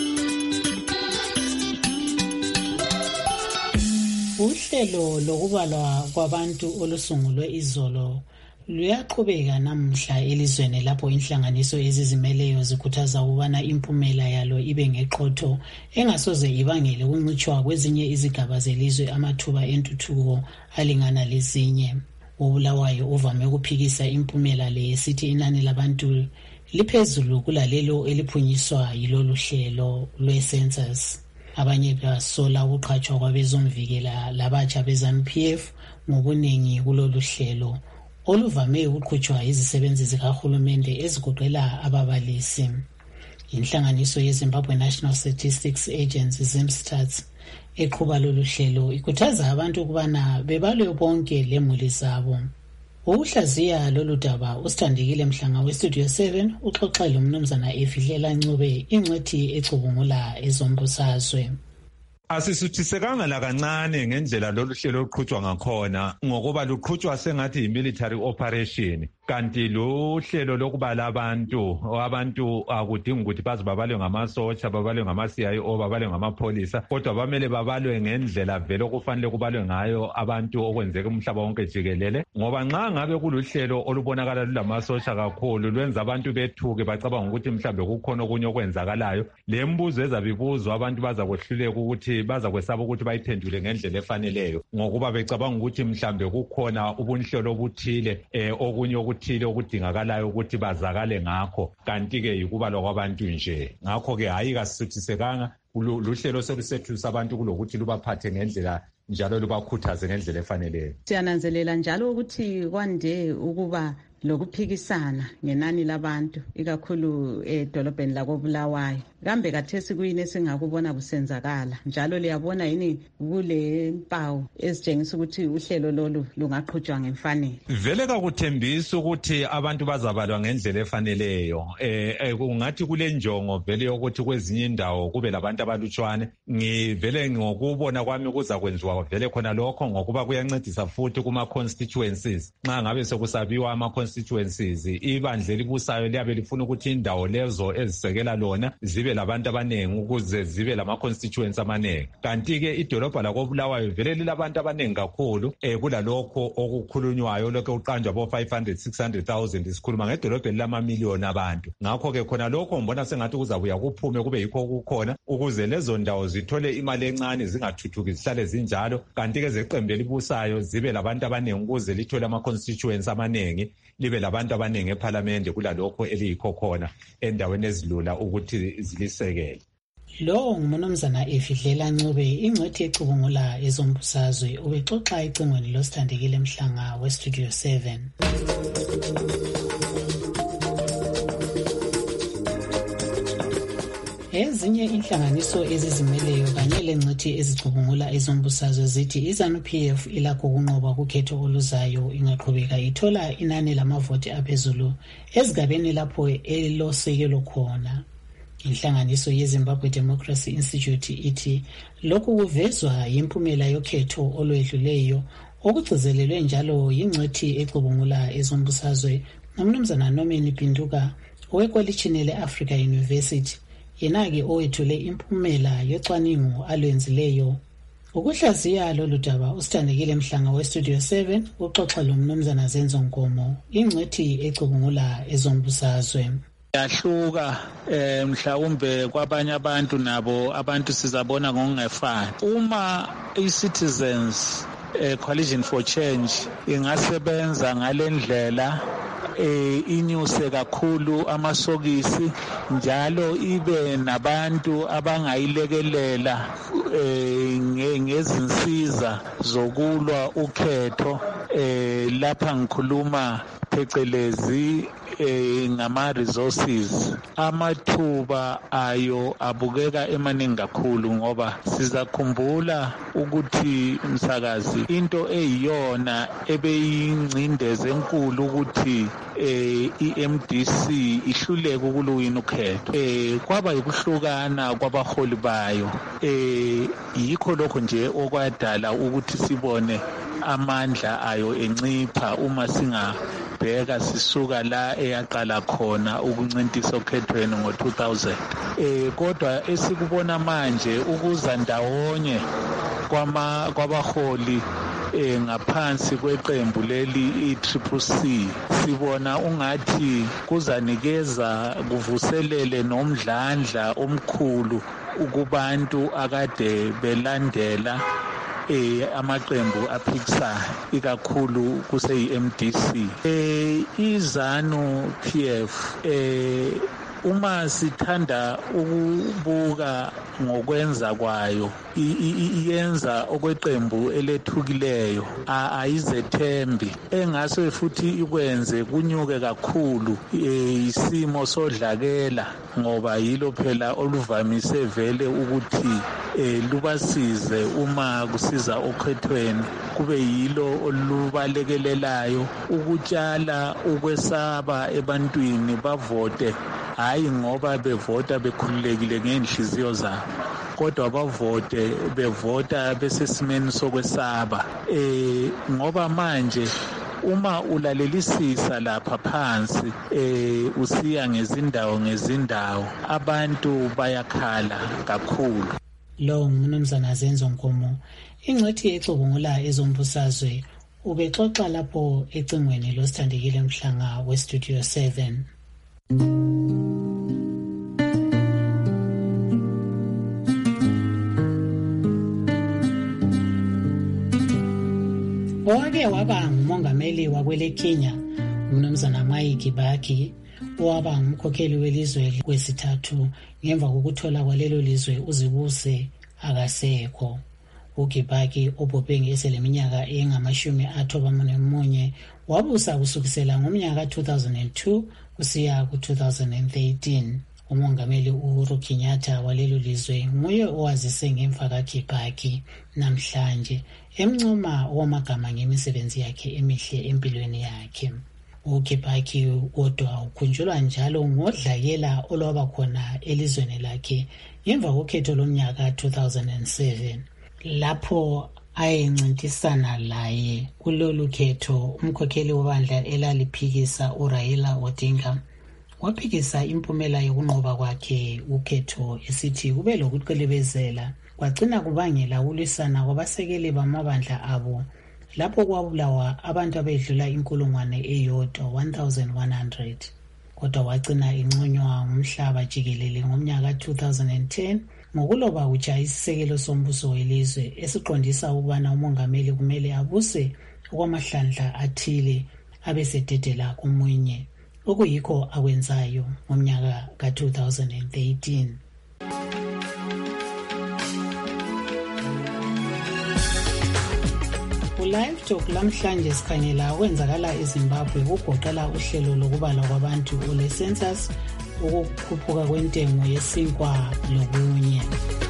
Uhlelo lokubalwa kwabantu olusungulwe izolo luyaqhubeka namuhla elizweni lapho inhlanganiso ezizimeleyo zikhuthaza ukubana impumela yalo ibe ngeqotho engasoze ibangele ukuncitshwa kwezinye izigaba zelizwe amathuba entuthuko alingana lezinye. Ubulawayo uvame ukuphikisa impumela le esithi inani labantu liphezulu kulalelo eliphunyiswa yilolu hlelo lwe-census. Abanye basola ukuqhatshwa kwabezomvikela labatsha be-ZANU P F ngobuningi kulolu hlelo oluvame ukuqhutshwa izisebenzi zikahulumende ezigoqela ababalisi. Inhlanganiso yeZimbabwe National Statistics Agency ZimStats eqhuba lolu hlelo ikhuthaza abantu ukubana bebalwe bonke lemuli zabo. Ukuhlaziya lolu daba uSithandekile Mhlanga weStudio seven uxoxele umnumzana Efihlela Ncube ingcwethi ecubungula ezombusazwe. Asisuthisekanga la kancane ngendlela lolu hlelo luqhutshwa ngakhona ngokuba luqhutshwa sengathi yi-military operation kanti lo hlelo lokubala abantu abantu akudingi ukuthi baze babalwe ngamasotsha babalwe ngama-C I O babalwe ngamapholisa kodwa bamele babalwe ngendlela vele okufanele kubalwe ngayo abantu okwenzeka umhlaba wonke jikelele ngoba nxa ngabe kuluhlelo olubonakala lulamasotsha kakhulu lwenza abantu bethuke bacabanga ukuthi mhlambe kukhona okunye okwenzakalayo le mbuzo ezabibuzwa abantu baza kwehluleka ukuthi baza kwesaba ukuthi bayiphendule ngendlela efaneleyo ngokuba becabanga ukuthi mhlambe kukhona ubunhlelo obuthile eh okunye okuthile okudingakalayo ukuthi bazakale ngakho kanti ke yikubalwa kwabantu nje ngakho ke hayi kasisuthisekanga luhlelo solusethusa abantu kulokuthi lubaphathe ngendlela njalo lubakhuthaze ngendlela efaneleyo. Siyananzelela njalo ukuthi kwande ukuba lokuphikisana ngenani labantu ikakhulu edolobheni lakobulawayo. Kambe kathesi kuyini esingakubona kusenzakala njalo liyabona yini kule mpawu ezitshengisa ukuthi uhlelo lolu lungaqhutshwa ngemfanelo? Vele kakuthembisa ukuthi abantu bazabalwa ngendlela efaneleyo. Eh kungathi kule njongo vele yokuthi kwezinye indawo kube labantu abalutshwane. Ngivele ngokubona kwami kuza kwenziwa vele khona lokho ngokuba kuyancedisa futhi kuma constituencies. Nxa ngabe sekusabiwa ama constituencies ibandla elibusayo liyabe lifuna ukuthi indawo lezo ezisekela lona zibe labantu abanengi ukuze zibe lama constituents amanengi kanti ke idolobha lakobulawayo vele lilabantu abanengi kakhulu eh kulalokho okukhulunywayo lokho uqanjwa bo five hundred six hundred thousand isikhuluma ngedolobha lama million abantu ngakho ke khona lokho ngibona sengathi kuzabuya kuphume kube yikho kukhona ukuze lezo ndawo zithole imali encane zingathuthuki zihlale zinjalo kanti ke zeqembu elibusayo zibe labantu abanengi ukuze lithole ama constituents amanengi libe labantu abanengi eParliament kulalokho eliyikho khona endaweni ezilula ukuthi zilisekele. Lo ngumnumzana Efihlela Ncube ingcwethi ecubungula ezombusazwe ubexoxa ecingweni loSithandekile Mhlanga weStudio seven. Ezinye inhlanganiso ezizimeleyo kanye lengcithi ezicubungula ezombusazwe zithi iZANU P F ilakho ukunqoba kukhetho oluzayo ingaqhubeka ithola inani lamavoti aphezulu ezigabeni lapho elosekelo khona. Inhlanganiso yeZimbabwe Democracy Institute ithi lokhu kuvezwa yimpumela yokhetho olwedluleyo okugcizelelwe njalo yingcwethi ecubungula ezombusazwe nomnumzana Norman Pinduka owekolitshini le-Africa University, yena-ke owethule impumela yocwaningo alwenzileyo. Ukuhlaziya lolu daba usithandekile Mhlanga westudio seven uxoxa lomnumzana Zenzo Nkomo, ingcwethi ecubungula ezombusazwe. Yahluka eh mhlawumbe kwabanye abantu nabo abantu sizabona ngokungefani. Uma i-Citizens eh, Coalition for Change ingasebenza ngalendlela eh inyuse kakhulu amasokisi njalo ibe nabantu abangayilekelela eh ngezinsiza zokulwa ukhetho eh lapha ngikhuluma phecelezi eh ngama resources, amathuba ayo abukeka emaningi kakhulu ngoba sizakhumbula ukuthi msakazi into eyiyona ebeyingcindeze enkulu ukuthi eh i-M D C ihluleke ukuwina ukhetho eh kwaba ukuhlukana kwabaholi bayo eh yikho lokho nje okwadala ukuthi sibone amandla ayo encipha uma singabheka sisuka la eyaqala khona ukuncintisa okhethweni ngo two thousand. Eh kodwa esikubona manje ukuza ndawonye kwama kwabaholi eh ngaphansi kweqembu leli i-Triple C sibona ungathi kuzanikeza kuvuselele nomdlandla omkhulu ukubantu akade belandela eh amaqembu aphikisayo ikakhulu kuseyi-M D C. eh iZanu P F eh uma sithanda ukubuka ngokwenza kwayo iyenza okweqembu elethukileyo ayizethembi engase futhi ikwenze kunyuke kakhulu isimo sodlakela ngoba yilo phela oluvamise vele ukuthi lubasize uma kusiza okhethweni kube yilo olubalekelelayo ukutshala ukwesaba ebantwini bavote hayi ngoba bevota bekhululekile ngenhliziyo zabo kodwa bavote bevota besesimeni sokwesaba eh ngoba manje uma ulalelisisa lapha phansi eh usiya ngezindawo ngezindawo abantu bayakhala kakhulu. Lo ngumnumzana Zenzo Nkomo, ingcwethi ecubungula ezombusazwe, ubexoxa lapho ecingweni losithandekile Mhlanga westudio seven. Owake waba ngumongameli wakwele Kenya umnumzana Mwai Kibaki, owaba ngumkhokheli welizwe kwesithathu ngemva kokuthola kwalelo lizwe uzibuse akasekho. uKibaki obhobhe ngeseleminyaka engamashumi athoba munye wabusa kusukisela ngomnyaka two thousand two kusiya ku two thousand thirteen. Umongameli Uhuru Kenyatta walelo lizwe nguye owazise ngemva kaKibaki namhlanje emncoma wamagama ngemisebenzi yakhe emihle empilweni yakhe. uKibaki kodwa ukhunjulwa njalo ngodlakela olwaba khona elizweni lakhe ngemva kokhetho lomnyaka two thousand seven lapho ayencintisana laye kulolu khetho umkhokheli webandla elaliphikisa uRaila Odinga waphikisa impumela yokunqoba kwakhe ukhetho esithi kube lokuqelebezela kwagcina kubangela ukulwisana kwabasekeli bamabandla abo lapho kwabulawa abantu abedlula inkulungwane eyodwa one thousand one hundred. Kodwa wagcina inconywa ngumhlaba jikelele ngomnyaka two thousand ten ngokuloba uja isisekelo sombuso welizwe esiqondisa ukubana umongameli kumele abuse okwamahlandla athile abesededela komunye, okuyikho akwenzayo ngomnyaka ka two thousand thirteen. Live Talk lamhlanje sikhangela okwenzakala eZimbabwe kugoqela uhlelo lokubalwa kwabantu ole census, ukukhuphuka kwentengo yesinkwa lokunye.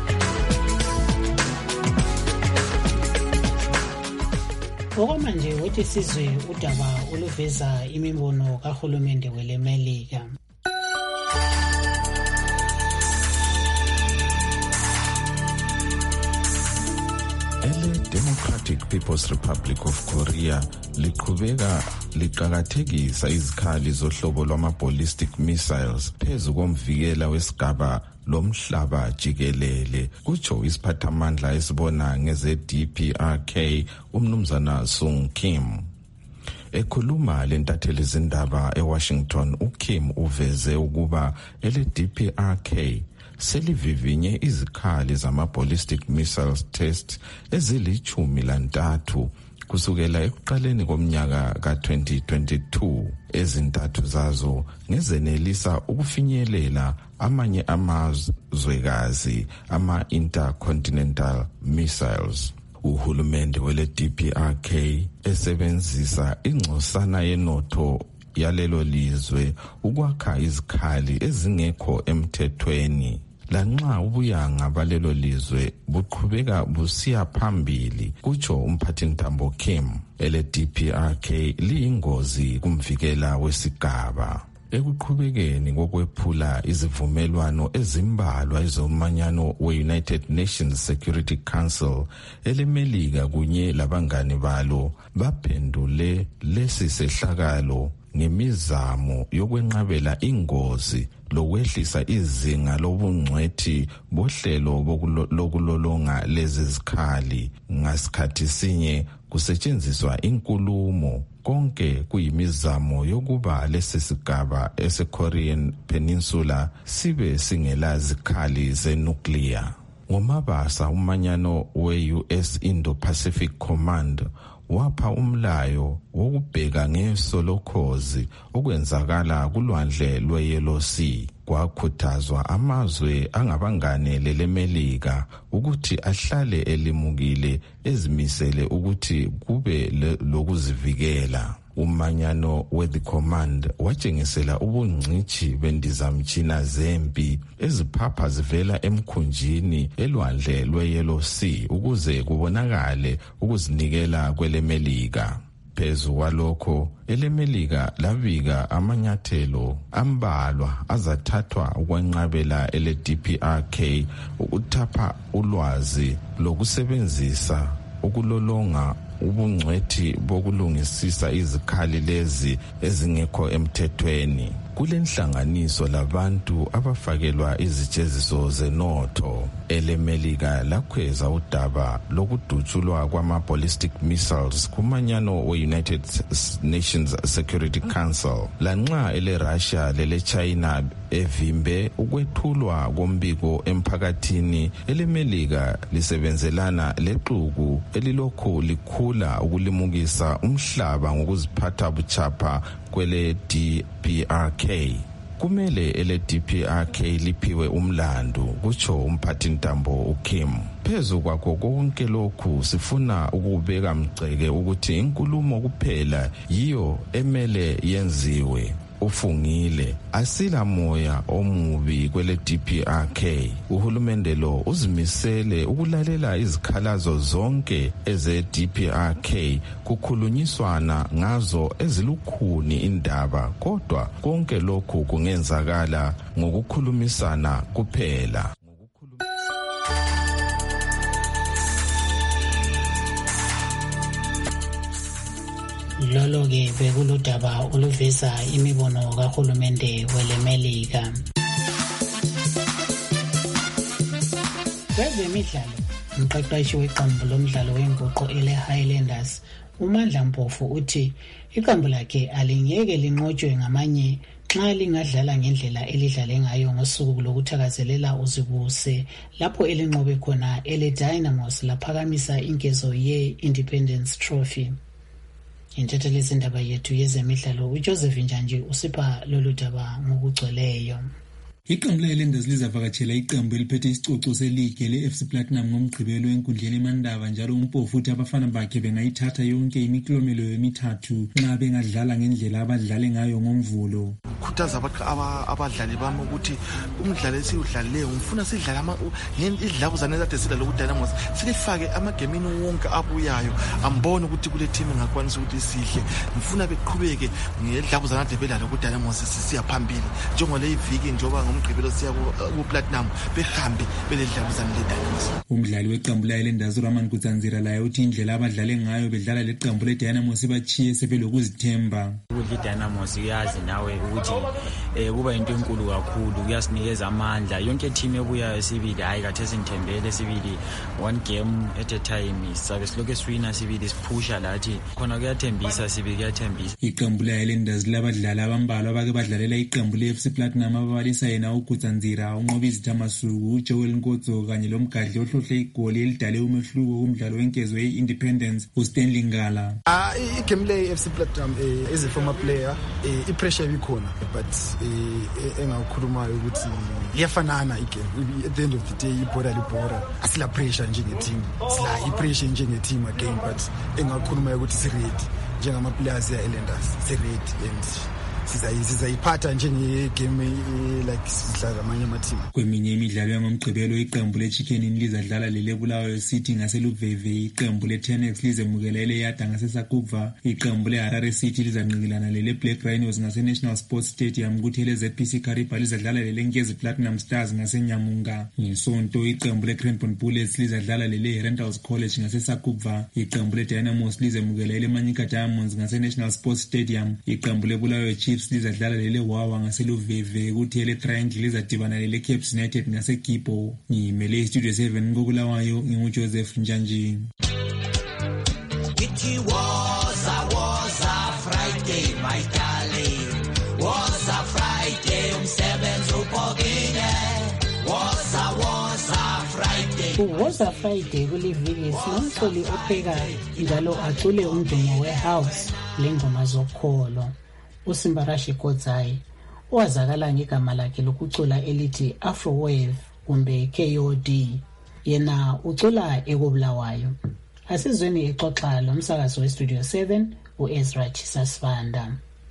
Okwamanje wethi sizwe udaba oluveza imibono kahulumende welemelika. People's Republic of Korea liqhubeka liqakathekisa izikhali zohlobo lwama-ballistic missiles phezu komvikela wesigaba lomhlaba jikelele, kutsho isiphathamandla esibona ngeze-D P R K umnumzana Sung Kim. Ekhuluma lentatheli zindaba eWashington, uKim uveze ukuba ele-D P R K selivivinye izikhali zama-ballistic missiles test ezilichumi lantathu kusukela ekuqaleni komnyaka ka-twenty twenty-two. Ezintathu zazo ngezenelisa ukufinyelela amanye amazwekazi ama-intercontinental missiles. Uhulumende wele-D P R K esebenzisa ingcosana yenotho yalelo lizwe ukwakha izikhali ezingekho emthethweni. Lanxa ubuyanga balelo lizwe buqhubeka busiya phambili, kutsho umphathintambo Kim, ele-D P R K liyingozi kumvikela wesigaba. Ekuqhubekeni kokwephula izivumelwano ezimbalwa ezomanyano we-United Nations Security Council, elemelika kunye labangani balo baphendule lesi sehlakalo ngemizamo yokwenqabela ingozi lokwehlisa izinga lobungcwethi bohlelo lokulolonga lezi zikhali. Ngasikhathi sinye kusetshenziswa inkulumo, konke kuyimizamo yokuba lesi sigaba ese-Korean Peninsula sibe singela zikhali zenuclear. Ngomabasa umanyano we-U S Indo-Pacific Command wapha umlayo wokubheka ngeso lokhozi okwenzakala kulwandle lwe-Yellow Sea. Kwakhuthazwa amazwe angabangane lelemelika ukuthi ahlale elimukile ezimisele ukuthi kube lokuzivikela. Umanyano we-The Command watshengisela ubungcitshi bendizamtshina zempi eziphapha zivela emkhunjini elwandle lwe-Yellow Sea ukuze kubonakale ukuzinikela kwelemelika. Phezu kwalokho, elemelika labika amanyathelo ambalwa azathathwa ukwenqabela ele-D P R K ukuthapha ulwazi lokusebenzisa ukulolonga ubungcwethi bokulungisisa izikhali lezi ezingekho emthethweni. Kulenhlanganiso labantu abafakelwa izijeziso zenotho. Elemelika lakhweza udaba lokudutshulwa kwama-ballistic missiles kumanyano we-United Nations Security Council. Lanxa ele-Russia lele-China evimbe ukwethulwa kombiko emphakathini, elemelika lisebenzelana lexuku elilokhu likhula ukulimukisa umhlaba ngokuziphatha buchapha kwele-D P R K. Kumele ele-D P R K liphiwe umlandu, kutsho umphathintambo uKim. Phezu kwakho konke lokhu sifuna ukubeka mgceke ukuthi inkulumo kuphela yiyo emele yenziwe. Ufungile, asila moya omubi kwele-D P R K. Uhulumende lo uzimisele ukulalela izikhalazo zonke eze-D P R K kukhulunyiswana ngazo ezilukhuni indaba, kodwa konke lokhu kungenzakala ngokukhulumisana kuphela. Lolo-ke bekuludaba oluveza imibono kahulumende welemelika. Kwezemidlalo, umqeqeshi weqembu lomdlalo wenguqu ele-Highlanders uMandla Mpofu uthi iqembu lakhe alingeke linqotshwe ngamanye xa lingadlala ngendlela elidlale ngayo ngosuku lokuthakazelela uzibuse, lapho elinqobe khona ele-Dynamos laphakamisa inkezo ye-Independence Trophy. Intatheli zindaba yethu yezemidlalo uJoseph Njanje usipha lolu daba ngokugcweleyo. Iqembu le-Highlanders lizavakatshela iqembu eliphethe isicoco seligi le-F C Platinum ngomgqibelo enkundleni eMandaba, njalo uMpofu futhi abafana bakhe bengayithatha yonke imiklomelo emithathu nxa bengadlala ngendlela abadlale ngayo ngomvulo. Khuthaza abadlali bami ukuthi umdlalo esiwudlalileyo ngifuna sidlale idlabuzane ezade sidlala ku-Dynamos silifake amagemini wonke abuyayo, ambone ukuthi kule team engakwanisa ukuthi sihle. Ngifuna beqhubeke ngedlabuzane ade bedlala ku-Dynamos sisiya phambili njengole iviki njengoba ngomgqibelo siya ku-platinum behambe beledlabuzane le-Dynamos. Umdlali weqembu layo lendazi uRaman Kutsanzira laye uthi indlela abadlale ngayo bedlala leqembu le-Dynamos ibachiye sebelokuzithemba. Ukudla i-Dynamos uyazi nawe ukuthi um kuba yinto enkulu kakhulu, kuyasinikeza amandla. Yonke team ebuyayo sibili hayi khathesi sithembele sibili one game at a time, sabe silokhu siwina sibili siphusha lathi khona kuyathembisa sibili kuyathembisa. Iqembu layo lendazi labadlali abambalwa abake badlalela iqembu le-F C Platinum ababalisa yena uKutsanzira, unqoba izithamasuku, uJoel Nkotso kanye lomgadli ohlohle igoli elidale umehluko kumdlalo wenkezo ye-Independence uStanley Ngala. Ah, igame le-F C Platinum eh, as a former player eh, i-pressure ibikhona but eh, engakukhulumayo ukuthi iyafanana igame. At the end of the day ibhola libhora, asila pressure njenge-team, sila i-pressure njenge-team again, but engakukhulumayo ukuthi si-ready njengama players ya-Islanders, si-ready and sizayiphatha njengegame like sidlala amanye amateam. Kweminye imidlalo yangomgqibelo iqembu le-Chicken lizadlala le-Bulawayo City ngaseluveve, iqembu le-Tenex lizemukela ele-Yada ngaseSakubva, iqembu le-Harare City lizanqikilana lele-Black Rhinos ngase-National Sports Stadium, kuthi ele-Z P C Kariba lizadlala lele-Nkezi Platinum Stars ngaseNyamunga. Ngesonto iqembu le-Cranbourne Bullets lizadlala lele-Randalls College ngaseSakubva, iqembu le-Dynamos lizemukela ele-Manyika Diamonds ngase-National Sports Stadium, iqembu le-Bulawayo Chiefs lizadlala lele Wawa ngaseluveve, kuthi ele Triangle lizadibana lele Cape United ngaseGibo. Ngimele iStudio seven koBulawayo, nginguJoseph Njanji. It was a was a Friday, my darling. Was a Friday, umsebenzi ubhokile. Was a was a Friday. Was a Friday kuliviki sinomculi ophekayo njalo acule umdumo we-house lengoma zokholo. uSimbarashi Kodzai owazakala ngegama lakhe lokucula elithi Afrowave kumbe K O D, yena ucula ekobulawayo. Asizweni exoxa lo msakazo weStudio seven uEzra Chisasvanda.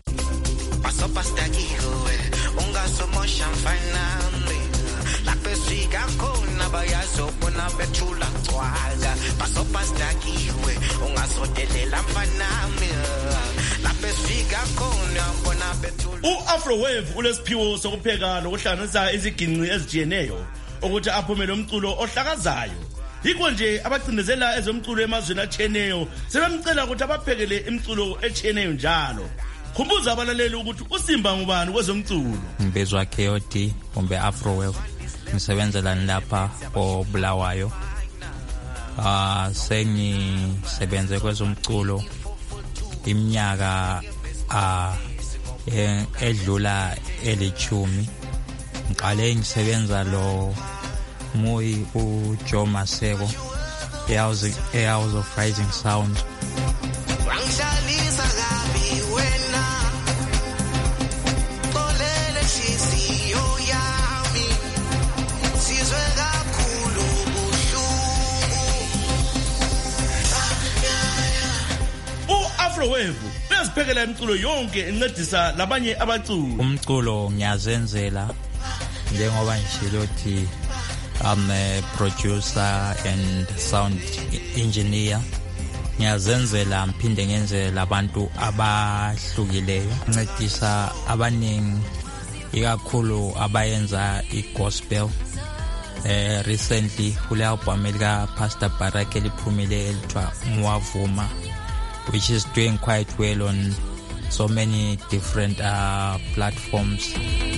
U-Afrowave ulesiphiwo sokupheka nokuhlanganisa iziginci ezijiyeneyo ukuthi aphumele umculo ohlakazayo. Yikho nje abacindezela ezomculo emazweni atshiyeneyo sebemcela ukuthi abaphekele imculo etshiyeneyo njalo. Khumbuza abalaleli ukuthi uSimba ngubani kwezomculo. Ngibizwa K O D kumbe Afrowave. Ngisebenzela lapha koBulawayo. Ah, sengisebenze kwezomculo iminyaka ah edlula elithumi. Ngiqale ngisebenza lo Moyi uJoe Maseko eHouse eHouse of Rising Sound. U-Afrowave uyaziphekela imculo yonke encedisa labanye abaculi. Umculo ngiyazenzela njengoba ngishilo ukuthi I'm a producer and sound engineer. Ngiyazenzela mphinde ngenzela abantu abahlukileyo, ncedisa abaningi ikakhulu abayenza igospel. Eh recently kule album elika Pastor Baraka eliphumile elithwa Mwavuma, which is doing quite well on so many different uh, platforms.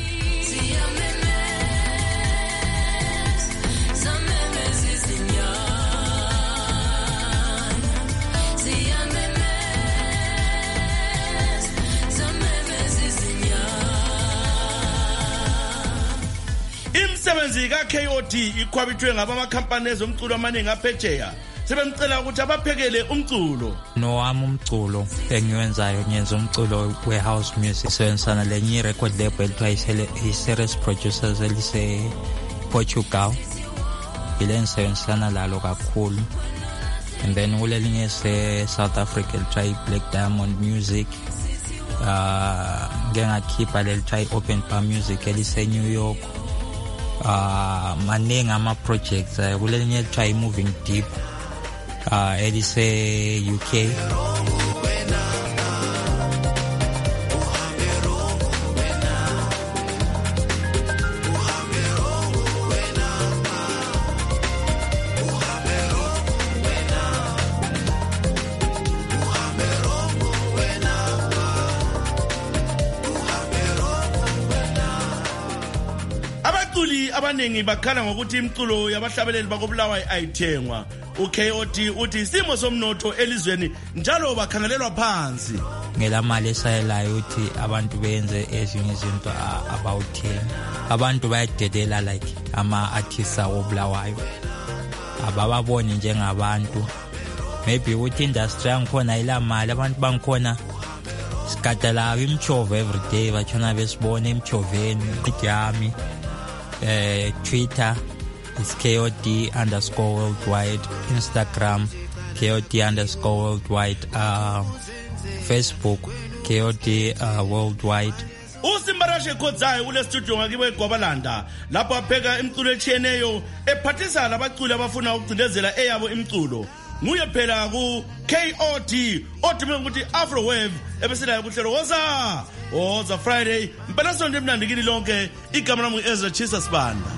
Imsebenzi ka-K O D ikhwabithwe ngabama-company ezomculo amaningi aphetsheya. Sebemcela ukuthi abaphekele umculo. Nowami umculo engiwenzayo ngenza umculo we-house music. Sebenzisana lenye record label elithiwa i-Series Producers elise Portugal. Ile ngisebenzisana lalo kakhulu. And then kulelinye se-South Africa elithiwa Black Diamond Music. Uh, ngeke ngakhipha lelithiwa i-Open Bar Music elise New York. Uh, maningi ama-projects uh, kulelinye elithiwa i-Moving Deep. Uh, elise U K. abaculi abaningi bakhala ngokuthi imculo yabahlabeleli bakobulawayo ayithengwa. U-K O D uthi isimo somnotho elizweni njalo bakhangelelwa phansi. Ngelamali esayelayo uthi abantu benze ezinye izinto abawuthenga. Abantu bayadelela like ama-artists awobulawayo. Abababoni njengabantu. Maybe uthi industry yangikhona ilamali abantu bangikhona sikadala imchove every day bachona besibona emchoveni yami. Eh Twitter is K O D underscore worldwide, Instagram K O D underscore worldwide, uh, Facebook K O D uh, worldwide. uSimbarashe Khozayi ule studio ngakiwe eGwabalanda lapho apheka imculo echiyeneyo ephathisa labaculi abafuna ukugcindezela eyabo imculo. Nguye phela ku K O D odume ukuthi Afro Wave ebeselayo kuhlelo woza woza Friday impela sonto emnandi kini lonke. Igama lami Ezra Chisa Sibanda.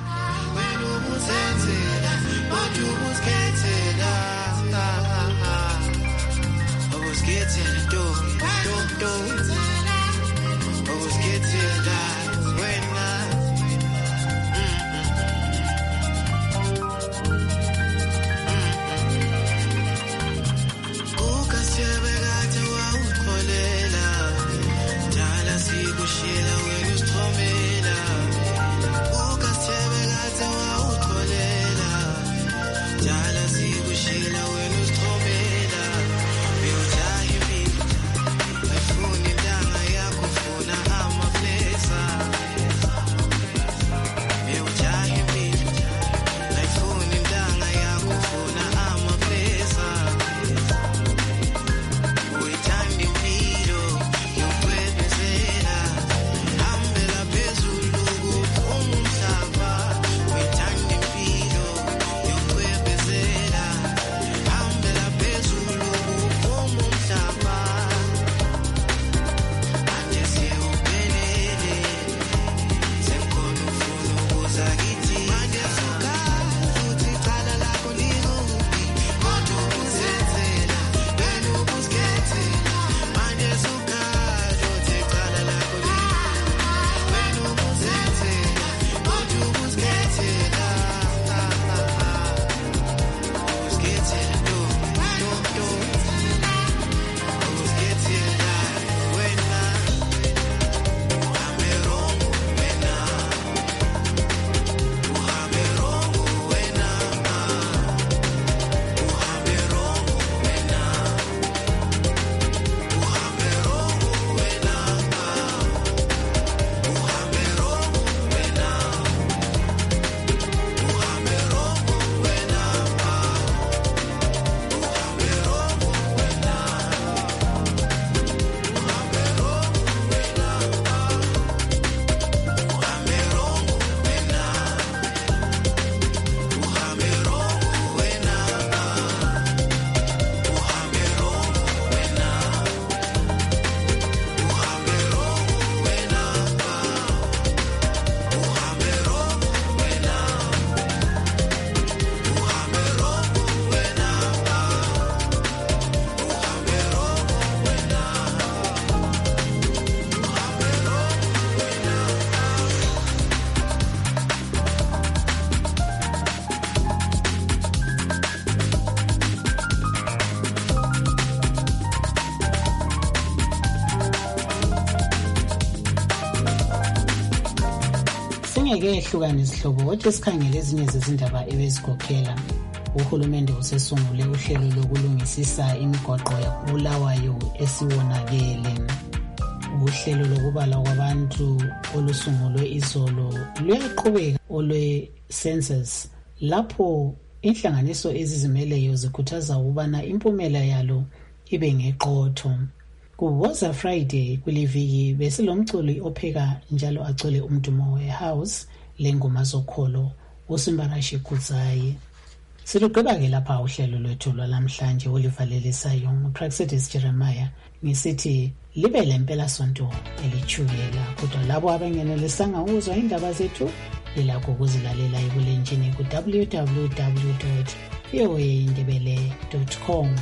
Singeke ehlukane isihlobo kodwa sikhangele ezinye zezindaba ebezikhokhela. Uhulumende usesungule uhlelo lokulungisisa imigwaqo yaBulawayo esiwonakele. Uhlelo lokubala kwabantu olusungulwe izolo luyaqhubeka olwe census lapho inhlanganiso ezizimeleyo zikhuthaza ukubana impumela yalo ibe ngeqotho. Kuwoza Friday kuliviki besilomculi opheka njalo acole umdumo wehouse lengoma zokholo uSimbarashe Khozayi. Silugqiba ke lapha uhlelo lwethu lwalamhlanje olivalelisayo nguPraxedis Jeremiah ngisithi libe lempela sonto elichukela kodwa labo abangenelisanga ukuzwa indaba zethu lilakho ukuzilalela ebulenjini ku w w w dot v o a indebele dot com.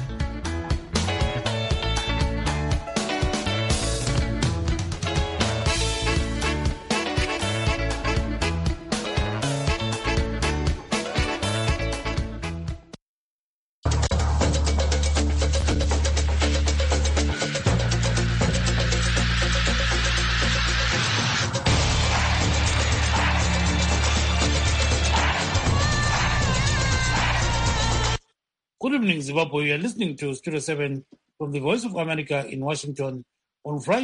evening, Zimbabwe. You are listening to Studio seven from the Voice of America in Washington on Friday.